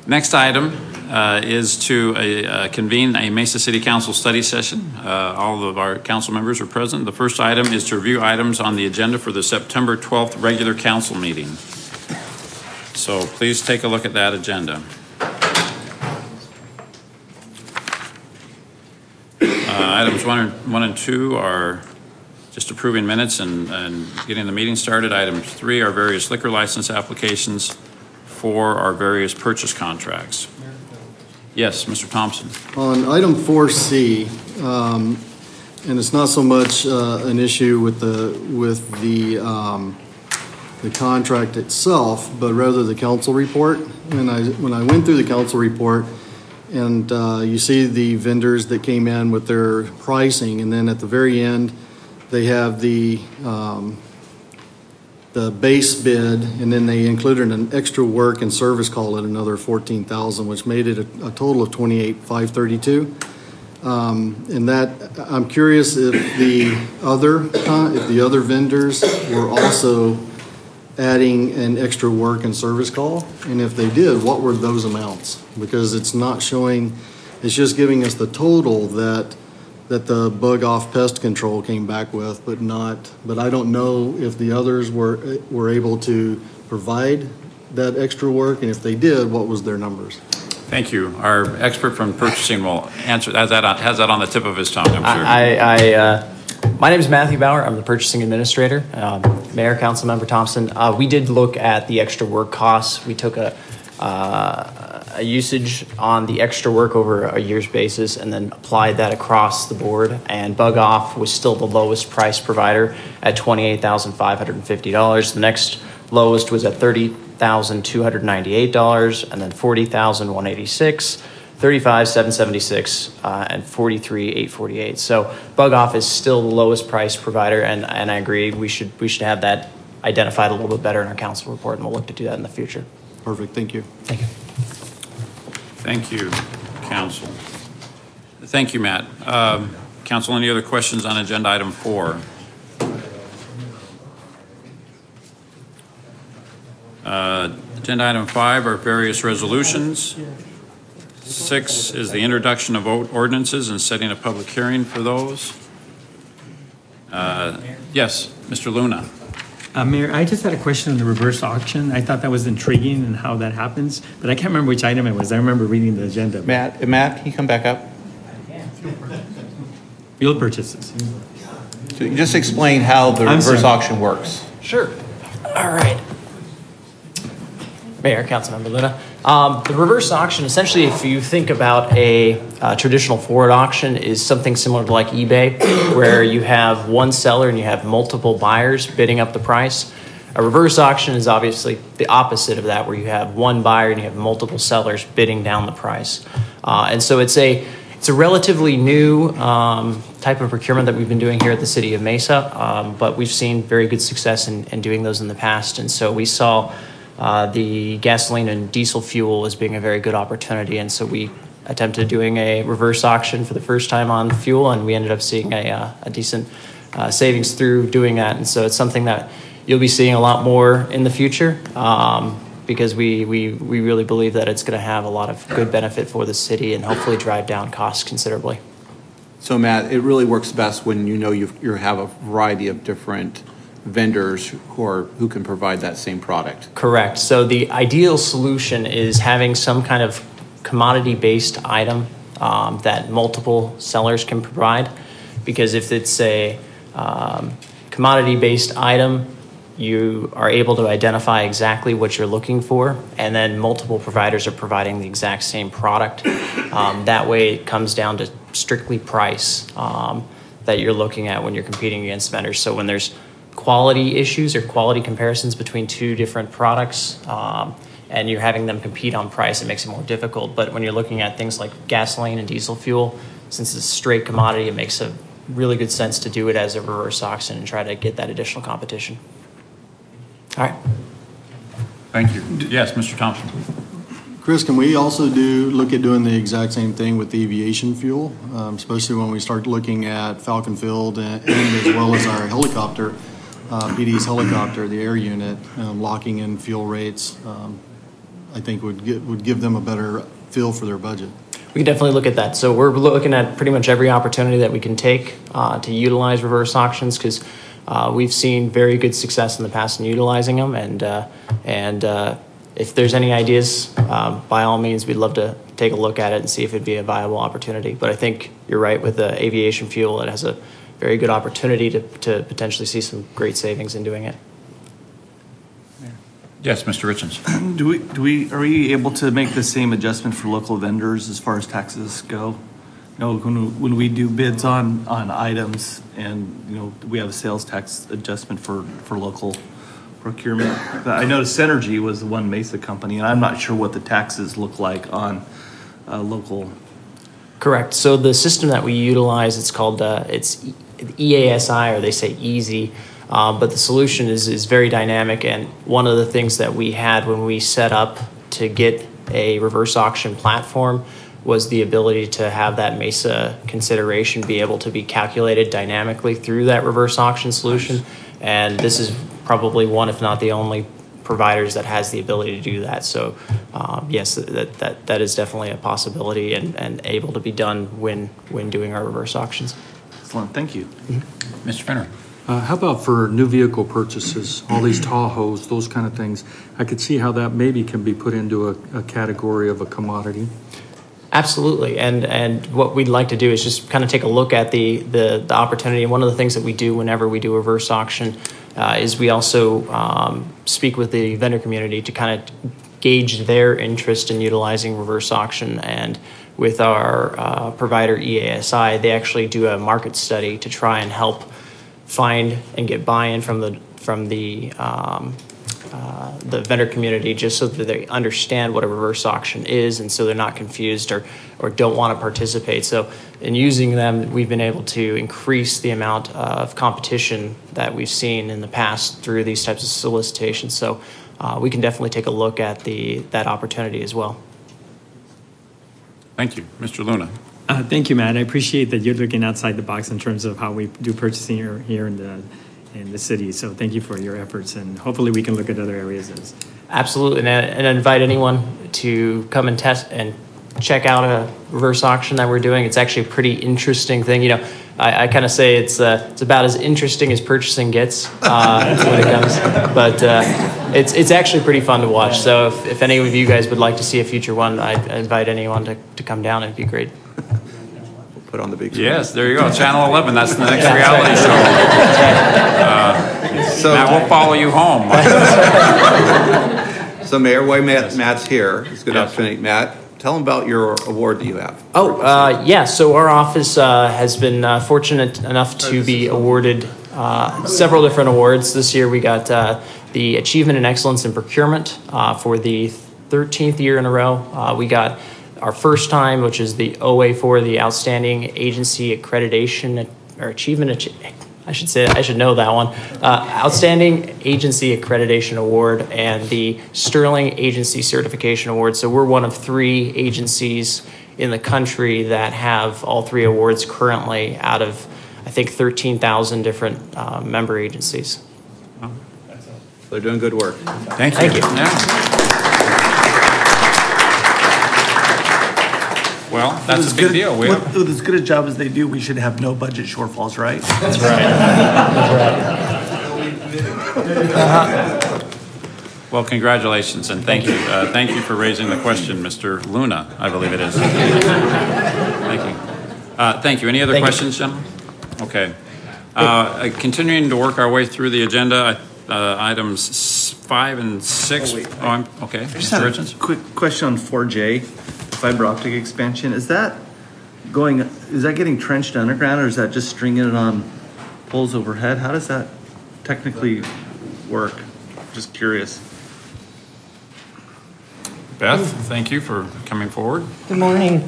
Next item is to convene a Mesa City Council study session. All of our council members are present. The first item is to review items on the agenda for the September 12th regular council meeting. So please take a look at that agenda. Items one and two are just approving minutes and getting the meeting started. Items 3 are various liquor license applications. 4 are various purchase contracts. Yes, Mr. Thompson. On item 4C, and it's not so much an issue with the contract itself, but rather the council report. When I went through the council report, and you see the vendors that came in with their pricing, and then at the very end, they have the base bid, and then they included an extra work and service call at another $14,000, which made it a total of $28,532. And that I'm curious if the other vendors were also adding an extra work and service call, and if they did, what were those amounts? Because it's not showing, it's just giving us the total that the Bug Off Pest Control came back with, but I don't know if the others were able to provide that extra work, and if they did, what was their numbers? Thank you. Our expert from purchasing will answer, has that on the tip of his tongue, I'm sure. My name is Matthew Bauer. I'm the purchasing administrator. Mayor, Councilmember Thompson, we did look at the extra work costs. We took a usage on the extra work over a year's basis and then applied that across the board. And Bug Off was still the lowest price provider at $28,550. The next lowest was at $30,298, and then $40,186. $35,776 and $43,848. So Bug Off is still the lowest price provider, and I agree we should have that identified a little bit better in our council report, and we'll look to do that in the future. Perfect. Thank you. Thank you. Thank you, Council. Thank you, Matt. Council, any other questions on agenda item 4? Agenda item 5 are various resolutions. 6 is the introduction of ordinances and setting a public hearing for those. Yes, Mr. Luna. Mayor, I just had a question on the reverse auction. I thought that was intriguing and how that happens, but I can't remember which item it was. I remember reading the agenda. Matt, can you come back up? Field purchases. So you just explain how the reverse auction works. Sure. All right. Mayor, Councilmember Luna. The reverse auction, essentially, if you think about a traditional forward auction, is something similar to like eBay, where you have one seller and you have multiple buyers bidding up the price. A reverse auction is obviously the opposite of that, where you have one buyer and you have multiple sellers bidding down the price. And so it's a relatively new type of procurement that we've been doing here at the City of Mesa, but we've seen very good success in doing those in the past. And so we saw the gasoline and diesel fuel as being a very good opportunity, and so we attempted doing a reverse auction for the first time on fuel, and we ended up seeing a decent savings through doing that. And so it's something that you'll be seeing a lot more in the future, because we really believe that it's going to have a lot of good benefit for the city and hopefully drive down costs considerably. So Matt, it really works best when you know you have a variety of different vendors who can provide that same product. Correct. So the ideal solution is having some kind of commodity-based item that multiple sellers can provide, because if it's a commodity-based item, you are able to identify exactly what you're looking for, and then multiple providers are providing the exact same product. That way it comes down to strictly price that you're looking at when you're competing against vendors. So when there's quality issues or quality comparisons between two different products, and you're having them compete on price, it makes it more difficult. But when you're looking at things like gasoline and diesel fuel, since it's a straight commodity, it makes a really good sense to do it as a reverse auction and try to get that additional competition. All right. Thank you. Yes, Mr. Thompson. Chris, can we also look at doing the exact same thing with the aviation fuel, especially when we start looking at Falcon Field and as well as our helicopter, PD's helicopter, the air unit, locking in fuel rates I think would give them a better feel for their budget. We can definitely look at that. So we're looking at pretty much every opportunity that we can take to utilize reverse auctions, because we've seen very good success in the past in utilizing them. And if there's any ideas, by all means, we'd love to take a look at it and see if it'd be a viable opportunity. But I think you're right with the aviation fuel. It has a very good opportunity to potentially see some great savings in doing it. Yes, Mr. Richens. Are we able to make the same adjustment for local vendors as far as taxes go? When we do bids on items, and we have a sales tax adjustment for local procurement. But I noticed Synergy was the one Mesa company, and I'm not sure what the taxes look like on local. Correct. So the system that we utilize, it's called it's EASI, or they say EASY. But the solution is very dynamic, and one of the things that we had when we set up to get a reverse auction platform was the ability to have that Mesa consideration be able to be calculated dynamically through that reverse auction solution. And this is probably one, if not the only, providers that has the ability to do that. So yes, that is definitely a possibility and able to be done when doing our reverse auctions. Excellent. Thank you. Mr. Fenner. How about for new vehicle purchases, all these Tahoes, those kind of things? I could see how that maybe can be put into a category of a commodity. Absolutely, and what we'd like to do is just kind of take a look at the opportunity. And one of the things that we do whenever we do a reverse auction is we also speak with the vendor community to kind of gauge their interest in utilizing reverse auction. And with our provider EASI, they actually do a market study to try and help find and get buy-in from the vendor community, just so that they understand what a reverse auction is, and so they're not confused or don't want to participate. So in using them, we've been able to increase the amount of competition that we've seen in the past through these types of solicitations. So we can definitely take a look at that opportunity as well. Thank you. Mr. Luna. Thank you, Matt. I appreciate that you're looking outside the box in terms of how we do purchasing here in the city. So thank you for your efforts, and hopefully we can look at other areas. Absolutely, and I invite anyone to come and test and check out a reverse auction that we're doing. It's actually a pretty interesting thing. I kind of say it's about as interesting as purchasing gets when it comes, but it's actually pretty fun to watch. So if any of you guys would like to see a future one, I invite anyone to come down. It'd be great. Put on the big screen. Yes, there you go. Channel 11. That's the next reality show. So Matt, we'll follow you home. So Mayor, while Matt's here, it's a good opportunity. Matt, tell him about your award that you have. Yeah. So our office has been fortunate enough to be awarded several different awards. This year we got the Achievement in Excellence in Procurement for the 13th year in a row. We got our first time, which is the OA4, the Outstanding Agency Accreditation or Achievement. I should know that one. Outstanding Agency Accreditation Award and the Sterling Agency Certification Award. So we're one of 3 agencies in the country that have all 3 awards currently out of, I think, 13,000 different member agencies. They're doing good work. Thank you. Yeah. Well, that's a big deal. With as good a job as they do, we should have no budget shortfalls, right? That's right. That's right. Well, congratulations, and thank you. Thank you for raising the question, Mr. Luna, I believe it is. Thank you. Thank you. Any other questions, gentlemen? Okay. Continuing to work our way through the agenda, items 5 and 6. Okay. I just had a quick question on 4J, fiber optic expansion. Is that getting trenched underground, or is that just stringing it on poles overhead? How does that technically work? Just curious. Beth, thank you for coming forward. Good morning.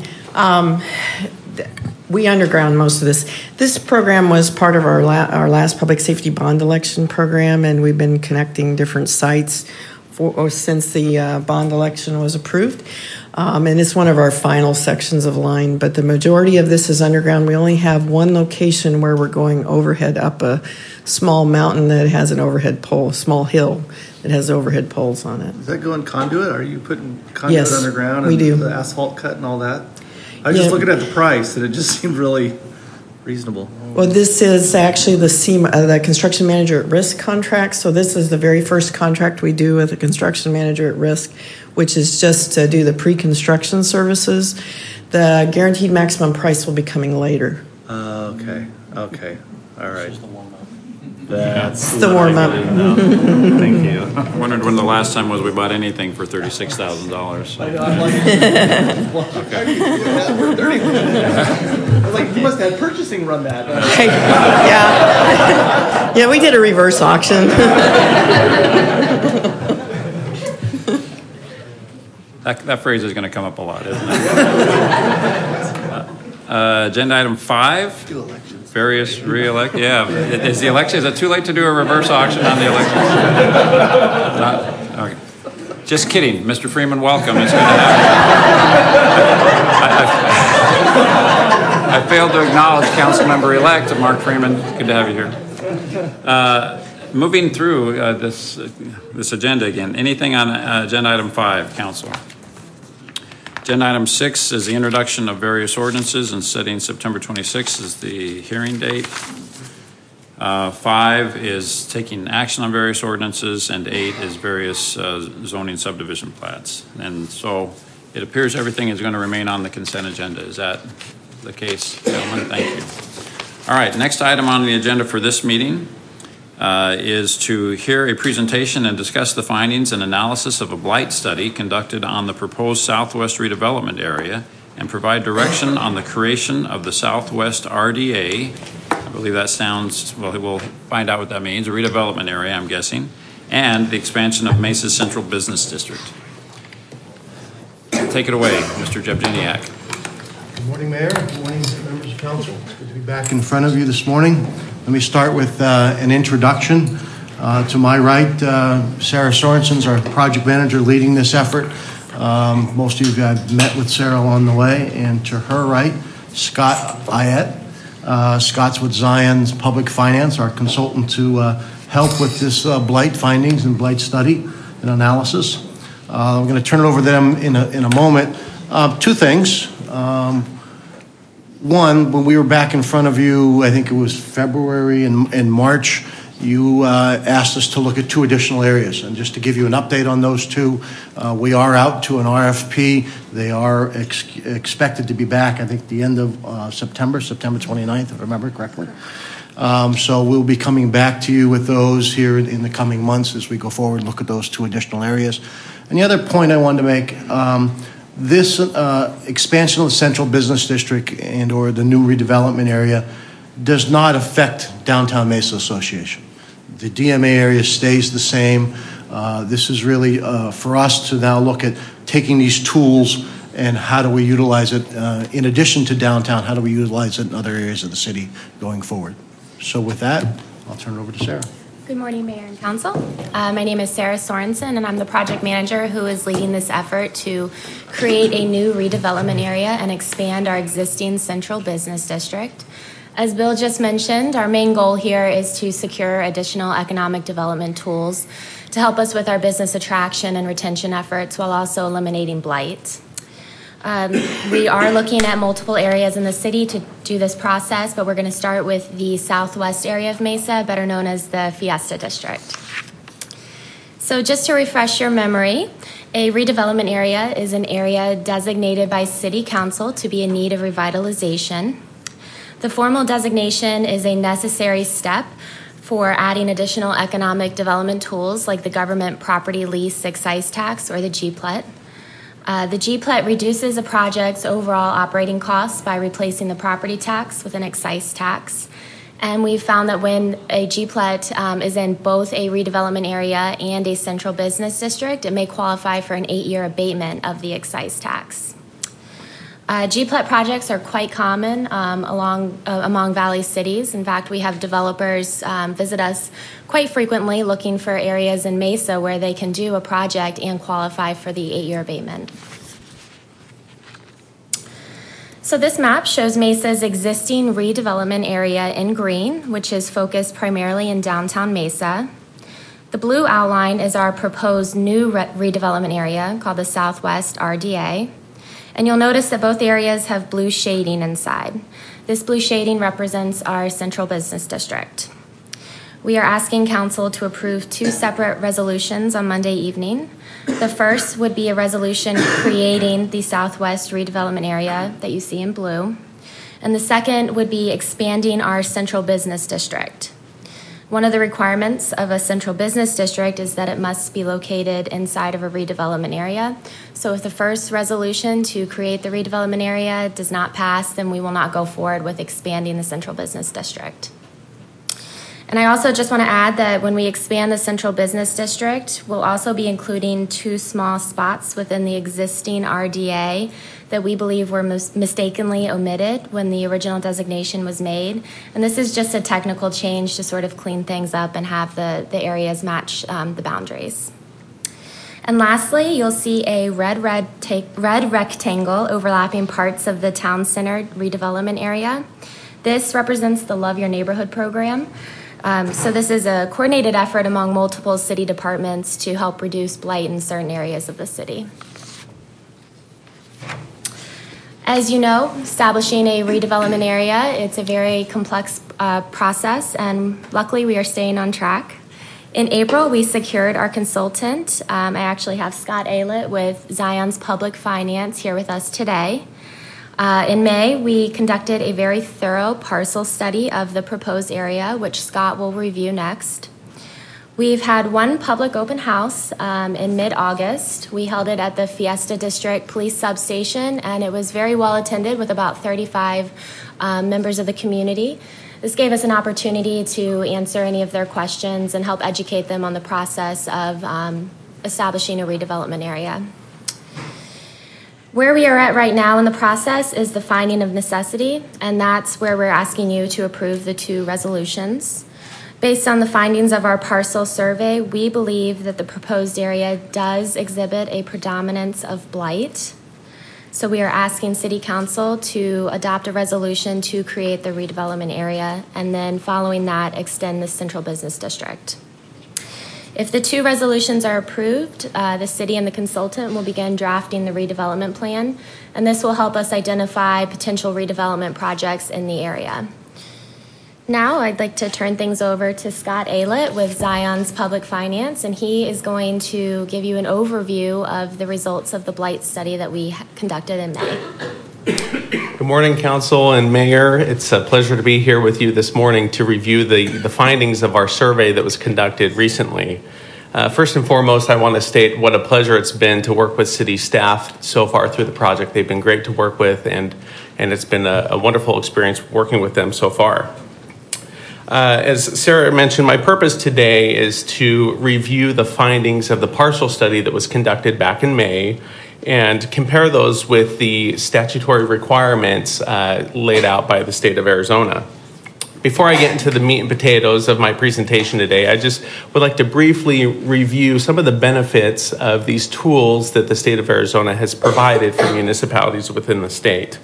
We underground most of this. This program was part of our last public safety bond election program, and we've been connecting different sites since the bond election was approved. And it's one of our final sections of line, but the majority of this is underground. We only have one location where we're going overhead up a small mountain that has an overhead pole, small hill It has overhead poles on it. Does that go in conduit? Are you putting conduit Yes, underground we and do. the asphalt cut and all that? I was Yeah. just looking at the price and it just seemed really reasonable. Well, this is actually the construction manager at risk contract. So this is the very first contract we do with a construction manager at risk, which is just to do the pre-construction services. The guaranteed maximum price will be coming later. Okay. All right. It's the warm-up. Thank you. I wondered when the last time was we bought anything for $36,000. I know, I'm like, you must have had purchasing run that. Yeah. Yeah, we did a reverse auction. That phrase is going to come up a lot, isn't it? Agenda item 5. Various re-elect. Yeah, is it too late to do a reverse auction on the election? Okay. Just kidding, Mr. Freeman. Welcome. It's good to have you. I failed to acknowledge Councilmember-elect Mark Freeman. Good to have you here. Moving through this agenda again. Anything on agenda item 5, Council? Agenda item 6 is the introduction of various ordinances and setting September 26th as the hearing date. 5 is taking action on various ordinances, and 8 is various zoning subdivision plats. And so it appears everything is going to remain on the consent agenda. Is that the case, gentlemen? Thank you. All right, next item on the agenda for this meeting is to hear a presentation and discuss the findings and analysis of a blight study conducted on the proposed Southwest redevelopment area and provide direction on the creation of the Southwest RDA. I believe that sounds, well, we'll find out what that means, a redevelopment area, I'm guessing, and the expansion of Mesa's Central Business District. Take it away, Mr. Jevgeniak. Good morning, Mayor. Good morning, members of council. It's good to be back in front of you this morning. Let me start with an introduction. To my right, Sarah Sorensen's our project manager leading this effort. Most of you have met with Sarah along the way. And to her right, Scott Ayette. Scott's with Zion's Public Finance, our consultant to help with this blight findings and blight study and analysis. I'm going to turn it over to them in a moment. 2 things. One, when we were back in front of you, I think it was February and March, you asked us to look at 2 additional areas. And just to give you an update on those 2, we are out to an RFP. They are expected to be back, I think, the end of September 29th, if I remember correctly. So we'll be coming back to you with those here in the coming months as we go forward and look at those 2 additional areas. And the other point I wanted to make, this expansion of the Central Business District and or the new redevelopment area does not affect Downtown Mesa Association. The DMA area stays the same. This is really for us to now look at taking these tools and how do we utilize it in addition to downtown, how do we utilize it in other areas of the city going forward. So with that, I'll turn it over to Sarah. Good morning, Mayor and Council. My name is Sarah Sorensen, and I'm the project manager who is leading this effort to create a new redevelopment area and expand our existing Central Business District. As Bill just mentioned, our main goal here is to secure additional economic development tools to help us with our business attraction and retention efforts while also eliminating blight. We are looking at multiple areas in the city to do this process, but we're going to start with the southwest area of Mesa, better known as the Fiesta District. So just to refresh your memory, a redevelopment area is an area designated by City Council to be in need of revitalization. The formal designation is a necessary step for adding additional economic development tools like the government property lease excise tax or the GPLET. The GPLET reduces a project's overall operating costs by replacing the property tax with an excise tax. And we've found that when a GPLET is in both a redevelopment area and a central business district, it may qualify for an 8-year abatement of the excise tax. GPLET projects are quite common among Valley cities. In fact, we have developers visit us quite frequently looking for areas in Mesa where they can do a project and qualify for the 8-year abatement. So this map shows Mesa's existing redevelopment area in green, which is focused primarily in downtown Mesa. The blue outline is our proposed new redevelopment area called the Southwest RDA. And you'll notice that both areas have blue shading inside. This blue shading represents our central business district. We are asking council to approve 2 separate resolutions on Monday evening. The first would be a resolution creating the Southwest redevelopment area that you see in blue. And the second would be expanding our central business district. One of the requirements of a central business district is that it must be located inside of a redevelopment area. So if the first resolution to create the redevelopment area does not pass, then we will not go forward with expanding the central business district. And I also just want to add that when we expand the central business district, we'll also be including 2 small spots within the existing RDA that we believe were mistakenly omitted when the original designation was made. And this is just a technical change to sort of clean things up and have the areas match the boundaries. And lastly, you'll see a red rectangle overlapping parts of the town center redevelopment area. This represents the Love Your Neighborhood program. So this is a coordinated effort among multiple city departments to help reduce blight in certain areas of the city. As you know, establishing a redevelopment area, it's a very complex process, and luckily we are staying on track. In April, we secured our consultant. I actually have Scott Aylett with Zion's Public Finance here with us today. In May, we conducted a very thorough parcel study of the proposed area, which Scott will review next. We've had 1 public open house in mid-August. We held it at the Fiesta District Police Substation, and it was very well attended with about 35 members of the community. This gave us an opportunity to answer any of their questions and help educate them on the process of establishing a redevelopment area. Where we are at right now in the process is the finding of necessity, and that's where we're asking you to approve the 2 resolutions. Based on the findings of our parcel survey, we believe that the proposed area does exhibit a predominance of blight. So we are asking City Council to adopt a resolution to create the redevelopment area, and then following that, extend the central business district. If the 2 resolutions are approved, the city and the consultant will begin drafting the redevelopment plan, and this will help us identify potential redevelopment projects in the area. Now I'd like to turn things over to Scott Aylett with Zion's Public Finance, and he is going to give you an overview of the results of the blight study that we conducted in May. Good morning, Council and Mayor. It's a pleasure to be here with you this morning to review the findings of our survey that was conducted recently. First and foremost, I want to state what a pleasure it's been to work with city staff so far through the project. They've been great to work with, and it's been a wonderful experience working with them so far. As Sarah mentioned, my purpose today is to review the findings of the parcel study that was conducted back in May and compare those with the statutory requirements laid out by the state of Arizona. Before I get into the meat and potatoes of my presentation today, I just would like to briefly review some of the benefits of these tools that the state of Arizona has provided for municipalities within the state.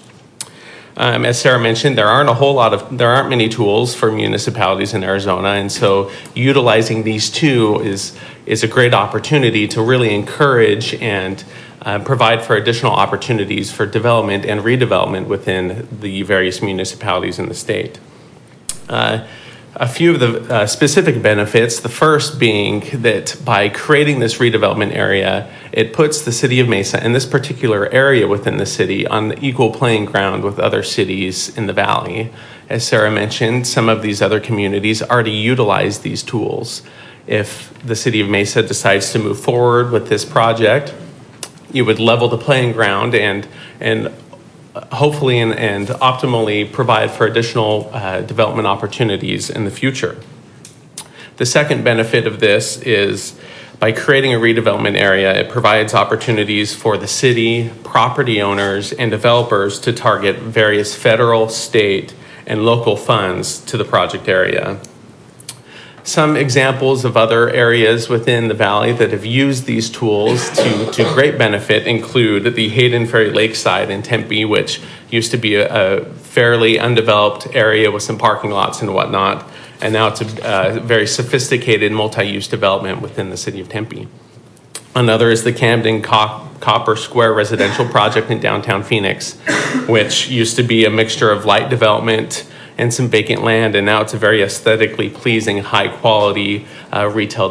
As Sarah mentioned, there aren't many tools for municipalities in Arizona, and so utilizing these 2 is a great opportunity to really encourage and provide for additional opportunities for development and redevelopment within the various municipalities in the state. A few of the specific benefits, the first being that by creating this redevelopment area, it puts the city of Mesa and this particular area within the city on equal playing ground with other cities in the valley. As Sarah mentioned, some of these other communities already utilize these tools. If the city of Mesa decides to move forward with this project, you would level the playing ground and hopefully and optimally provide for additional development opportunities in the future. The second benefit of this is by creating a redevelopment area, it provides opportunities for the city, property owners, and developers to target various federal, state, and local funds to the project area. Some examples of other areas within the valley that have used these tools to great benefit include the Hayden Ferry Lakeside in Tempe, which used to be a fairly undeveloped area with some parking lots and whatnot. and now it's a very sophisticated multi-use development within the city of Tempe. Another is the Camden Copper Square residential project in downtown Phoenix, which used to be a mixture of light development and some vacant land, and now it's a very aesthetically pleasing, high-quality residential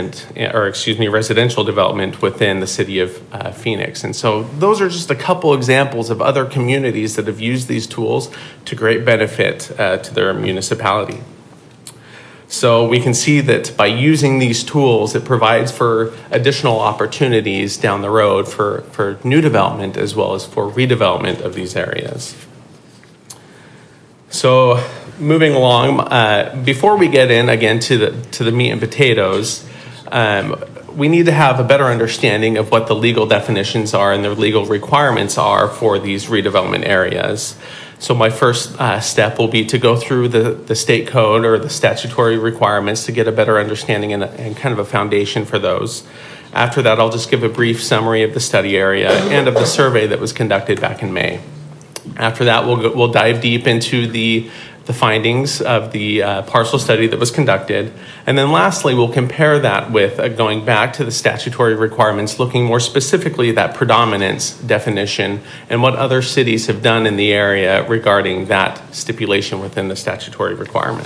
development within the city of Phoenix. And so those are just a couple examples of other communities that have used these tools to great benefit to their municipality. So we can see that by using these tools, it provides for additional opportunities down the road for new development as well as for redevelopment of these areas. So moving along, before we get in again to the meat and potatoes, we need to have a better understanding of what the legal definitions are and the legal requirements are for these redevelopment areas. So my first step will be to go through the state code or the statutory requirements to get a better understanding and kind of a foundation for those. After that, I'll just give a brief summary of the study area and of the survey that was conducted back in May. After that, we'll dive deep into the findings of the parcel study that was conducted. And then lastly, we'll compare that with going back to the statutory requirements, looking more specifically at that predominance definition and what other cities have done in the area regarding that stipulation within the statutory requirement.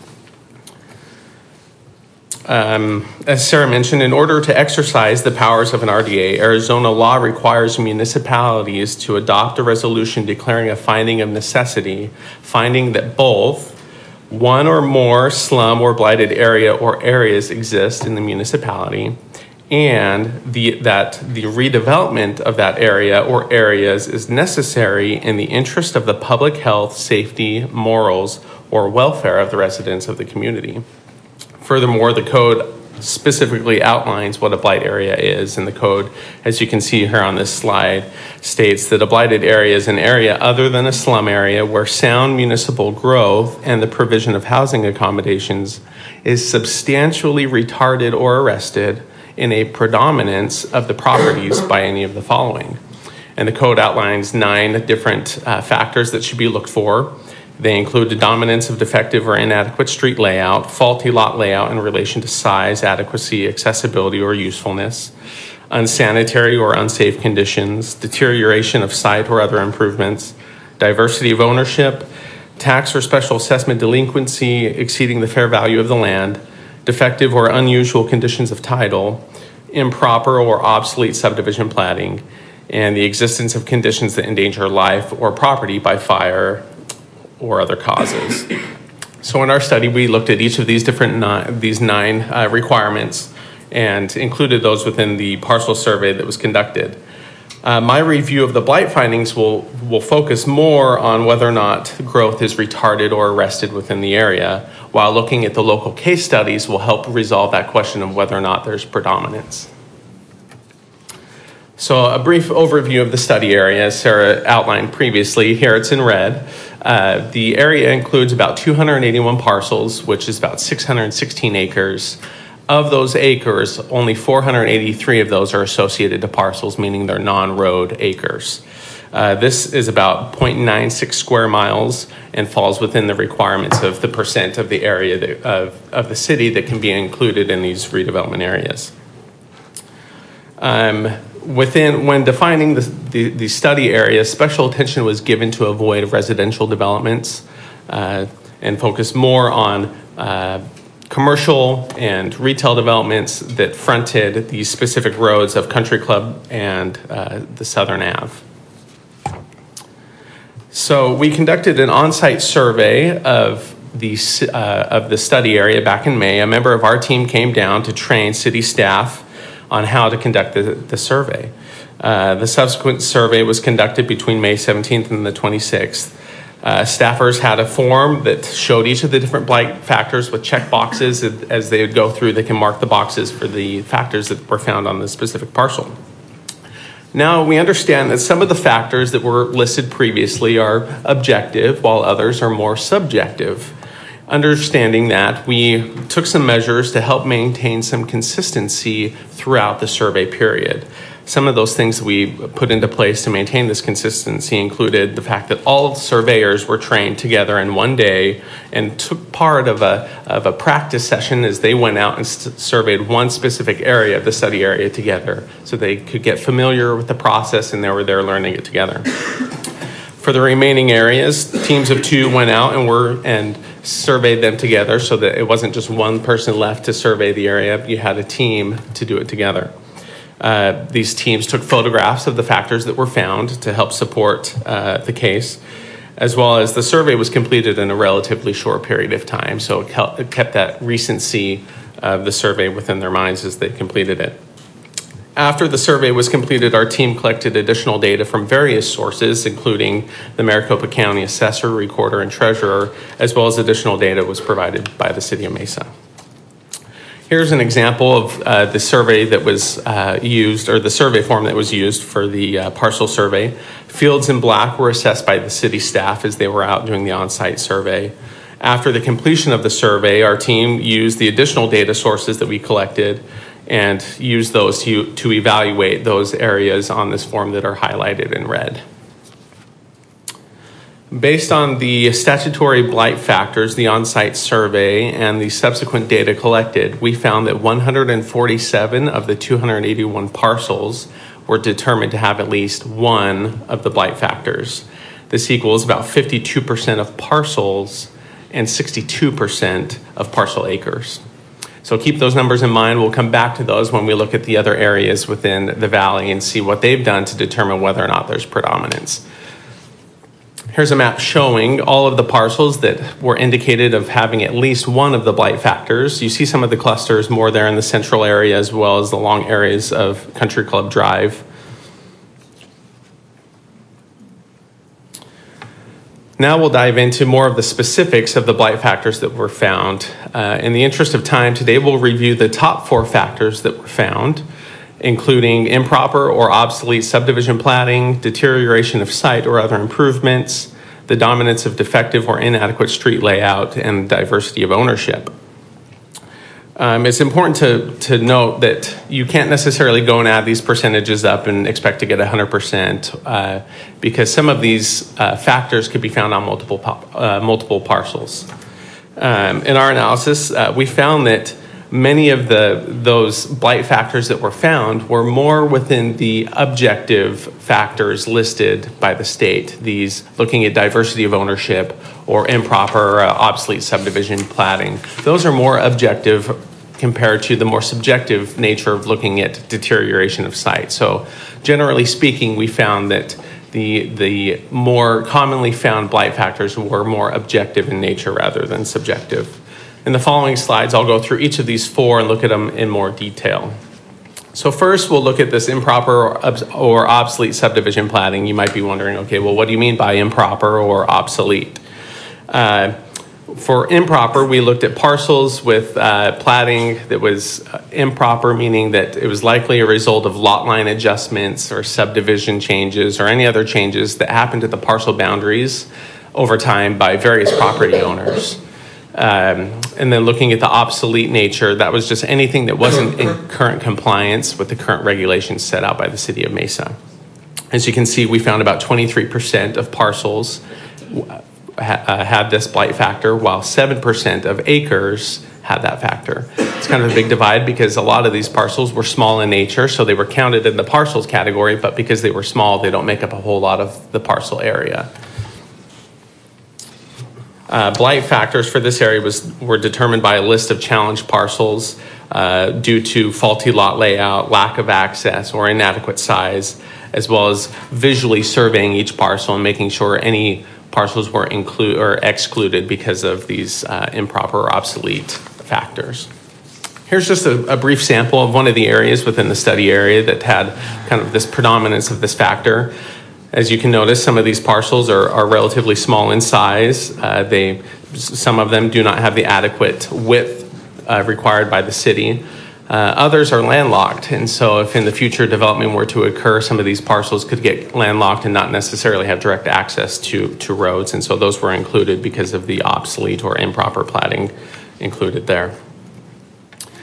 As Sarah mentioned, in order to exercise the powers of an RDA, Arizona law requires municipalities to adopt a resolution declaring a finding of necessity, finding that both one or more slum or blighted area or areas exist in the municipality, and that the redevelopment of that area or areas is necessary in the interest of the public health, safety, morals, or welfare of the residents of the community. Furthermore, the code specifically outlines what a blight area is, and the code, as you can see here on this slide, states that a blighted area is an area other than a slum area where sound municipal growth and the provision of housing accommodations is substantially retarded or arrested in a predominance of the properties by any of the following. And the code outlines 9 different factors that should be looked for. They include the dominance of defective or inadequate street layout, faulty lot layout in relation to size, adequacy, accessibility, or usefulness, unsanitary or unsafe conditions, deterioration of site or other improvements, diversity of ownership, tax or special assessment delinquency exceeding the fair value of the land, defective or unusual conditions of title, improper or obsolete subdivision platting, and the existence of conditions that endanger life or property by fire or other causes. So in our study, we looked at each of these different these 9 requirements and included those within the parcel survey that was conducted. My review of the blight findings will focus more on whether or not growth is retarded or arrested within the area, while looking at the local case studies will help resolve that question of whether or not there's predominance. So a brief overview of the study area, as Sarah outlined previously. Here it's in red. The area includes about 281 parcels, which is about 616 acres. Of those acres, only 483 of those are associated to parcels, meaning they're non-road acres. This is about 0.96 square miles and falls within the requirements of the percent of the area of the city that can be included in these redevelopment areas. When defining the study area, special attention was given to avoid residential developments and focus more on commercial and retail developments that fronted the specific roads of Country Club and the Southern Ave. So we conducted an on-site survey of the study area back in May. A member of our team came down to train city staff on how to conduct the survey. The subsequent survey was conducted between May 17th and the 26th. Staffers had a form that showed each of the different blight factors with check boxes. As they would go through, they can mark the boxes for the factors that were found on the specific parcel. Now, we understand that some of the factors that were listed previously are objective, while others are more subjective. Understanding that, we took some measures to help maintain some consistency throughout the survey period. Some of those things that we put into place to maintain this consistency included the fact that all surveyors were trained together in one day and took part of a practice session as they went out and surveyed one specific area of the study area together, so they could get familiar with the process and they were there learning it together. For the remaining areas, teams of 2 went out and surveyed them together, so that it wasn't just one person left to survey the area. You had a team to do it together. These teams took photographs of the factors that were found to help support the case, as well as the survey was completed in a relatively short period of time, so it kept that recency of the survey within their minds as they completed it. After the survey was completed, our team collected additional data from various sources, including the Maricopa County Assessor, Recorder, and Treasurer, as well as additional data was provided by the City of Mesa. Here's an example of the survey that was used, or the survey form that was used for the parcel survey. Fields in black were assessed by the city staff as they were out doing the on-site survey. After the completion of the survey, our team used the additional data sources that we collected and used those to evaluate those areas on this form that are highlighted in red. Based on the statutory blight factors, the on-site survey, and the subsequent data collected, we found that 147 of the 281 parcels were determined to have at least one of the blight factors. This equals about 52% of parcels and 62% of parcel acres. So keep those numbers in mind. We'll come back to those when we look at the other areas within the valley and see what they've done to determine whether or not there's predominance. Here's a map showing all of the parcels that were indicated of having at least one of the blight factors. You see some of the clusters more there in the central area as well as the long areas of Country Club Drive. Now we'll dive into more of the specifics of the blight factors that were found. In the interest of time, today we'll review the top 4 factors that were found, including improper or obsolete subdivision platting, deterioration of site or other improvements, the dominance of defective or inadequate street layout, and diversity of ownership. It's important to note that you can't necessarily go and add these percentages up and expect to get 100% because some of these factors could be found on multiple parcels. In our analysis, we found that many of those blight factors that were found were more within the objective factors listed by the state, these looking at diversity of ownership or improper or obsolete subdivision platting. Those are more objective compared to the more subjective nature of looking at deterioration of site. So generally speaking, we found that the more commonly found blight factors were more objective in nature rather than subjective. In the following slides, I'll go through each of these 4 and look at them in more detail. So first, we'll look at this improper or obsolete subdivision platting. You might be wondering, okay, well, what do you mean by improper or obsolete? For improper, we looked at parcels with platting that was improper, meaning that it was likely a result of lot line adjustments or subdivision changes or any other changes that happened at the parcel boundaries over time by various property owners. And then looking at the obsolete nature, that was just anything that wasn't in current compliance with the current regulations set out by the City of Mesa. As you can see, we found about 23% of parcels had this blight factor, while 7% of acres had that factor. It's kind of a big divide because a lot of these parcels were small in nature, so they were counted in the parcels category, but because they were small, they don't make up a whole lot of the parcel area. Blight factors for this area were determined by a list of challenged parcels due to faulty lot layout, lack of access, or inadequate size, as well as visually surveying each parcel and making sure any parcels were excluded because of these improper or obsolete factors. Here's just a brief sample of one of the areas within the study area that had kind of this predominance of this factor. As you can notice, some of these parcels are relatively small in size. Some of them do not have the adequate width required by the city. Others are landlocked, and so if in the future development were to occur, some of these parcels could get landlocked and not necessarily have direct access to roads, and so those were included because of the obsolete or improper platting included there.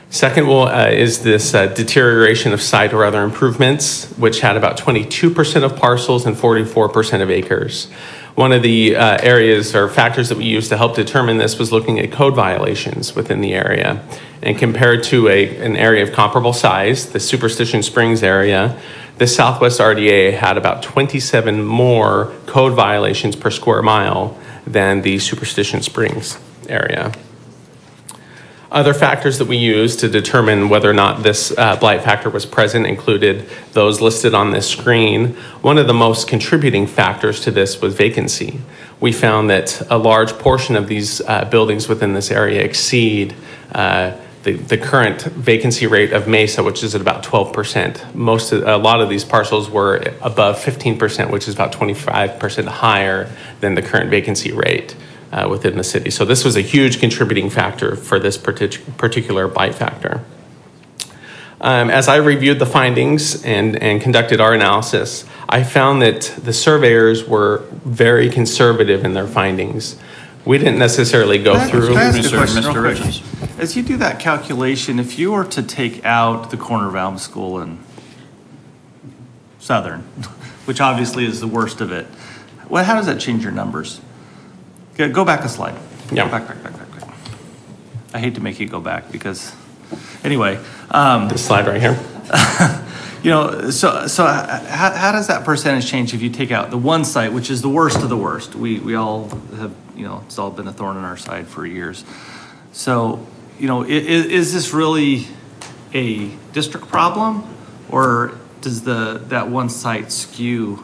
Second is this deterioration of site or other improvements, which had about 22% of parcels and 44% of acres. One of the areas or factors that we used to help determine this was looking at code violations within the area. And compared to an area of comparable size, the Superstition Springs area, the Southwest RDA had about 27 more code violations per square mile than the Superstition Springs area. Other factors that we used to determine whether or not this blight factor was present included those listed on this screen. One of the most contributing factors to this was vacancy. We found that a large portion of these buildings within this area exceed the current vacancy rate of Mesa, which is at about 12%. A lot of these parcels were above 15%, which is about 25% higher than the current vacancy rate within the city. So this was a huge contributing factor for this particular blight factor. As I reviewed the findings and conducted our analysis, I found that the surveyors were very conservative in their findings. We didn't necessarily go through. Can I ask a question Mr. real quick? Richards. As you do that calculation, if you were to take out the corner of Alma School and Southern, which obviously is the worst of it, how does that change your numbers? Go back a slide. Yeah. Go back. I hate to make you go back because, anyway. This slide right here. So how does that percentage change if you take out the one site, which is the worst of the worst? We all have, it's all been a thorn in our side for years. So, is this really a district problem, or does that one site skew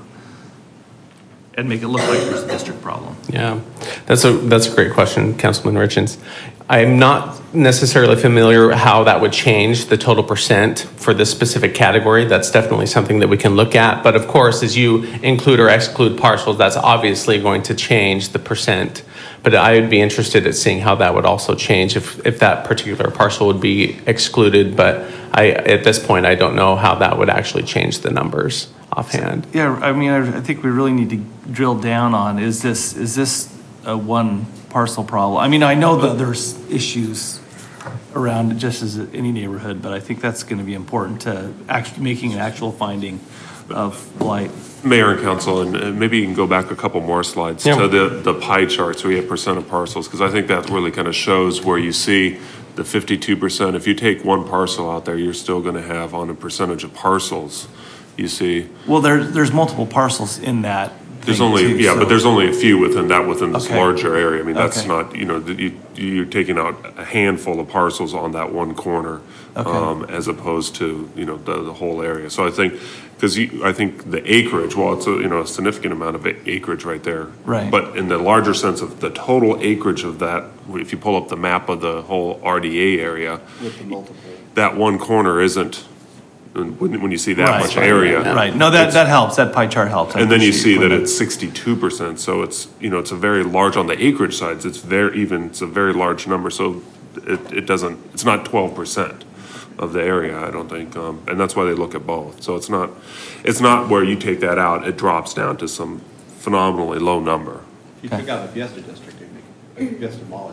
and make it look like there's a district problem? Yeah, that's a great question, Councilman Richards. I'm not necessarily familiar how that would change the total percent for this specific category. That's definitely something that we can look at. But of course, as you include or exclude parcels, that's obviously going to change the percent. But I would be interested in seeing how that would also change if that particular parcel would be excluded. But at this point, I don't know how that would actually change the numbers offhand. Yeah, I think we really need to drill down on, is this a one parcel problem? I know that there's issues around it just as any neighborhood, but I think that's going to be important to actually making an actual finding of blight. Mayor and council, and maybe you can go back a couple more slides to the pie chart so we have percent of parcels, because I think that really kind of shows where you see the 52%. If you take one parcel out there, you're still going to have on a percentage of parcels, you see. Well, there's multiple parcels in that. There's only, but there's only a few within this larger area. That's not, you're taking out a handful of parcels on that one corner, as opposed to, the whole area. So I think, I think the acreage, well, it's a significant amount of acreage right there. Right. But in the larger sense of the total acreage of that, if you pull up the map of the whole RDA area, With the multiple. that one corner isn't, when you see that much area. Right. No, that helps. That pie chart helps. And then you see that it's 62%. So it's, it's a very large on the acreage sides. It's a very large number. So it's not 12% of the area, I don't think. And that's why they look at both. So it's not where you take that out, it drops down to some phenomenally low number. If you take out the Fiesta district, Fiesta Mall,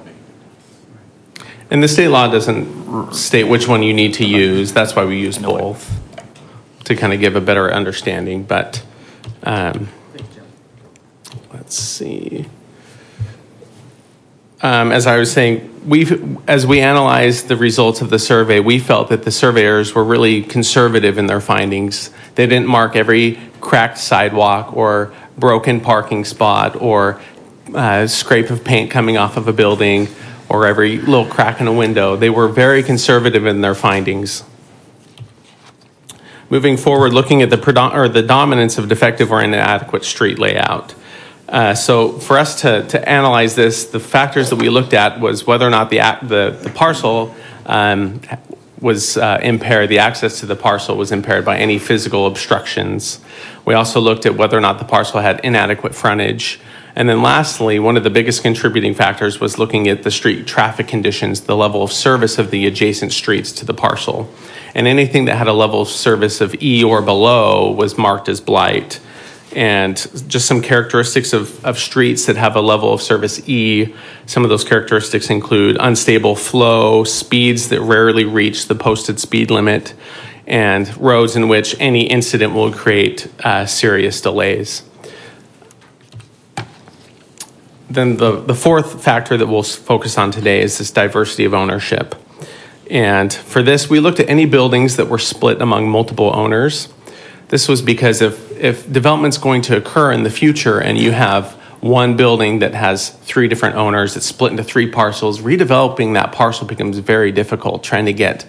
And the state law doesn't state which one you need to use. That's why we use both to kind of give a better understanding. But let's see. As I was saying, as we analyzed the results of the survey, we felt that the surveyors were really conservative in their findings. They didn't mark every cracked sidewalk or broken parking spot or scrape of paint coming off of a building or every little crack in a window. They were very conservative in their findings. Moving forward, looking at the dominance of defective or inadequate street layout. So for us to analyze this, the factors that we looked at was whether or not the parcel was impaired, the access to the parcel was impaired by any physical obstructions. We also looked at whether or not the parcel had inadequate frontage. And then lastly, one of the biggest contributing factors was looking at the street traffic conditions, the level of service of the adjacent streets to the parcel. And anything that had a level of service of E or below was marked as blight. and just some characteristics of streets that have a level of service E. Some of those characteristics include unstable flow, speeds that rarely reach the posted speed limit, and roads in which any incident will create serious delays. Then the fourth factor that we'll focus on today is this diversity of ownership. And for this, we looked at any buildings that were split among multiple owners. This was because if development's going to occur in the future and you have one building that has 3 different owners that's split into 3 parcels, redeveloping that parcel becomes very difficult, trying to get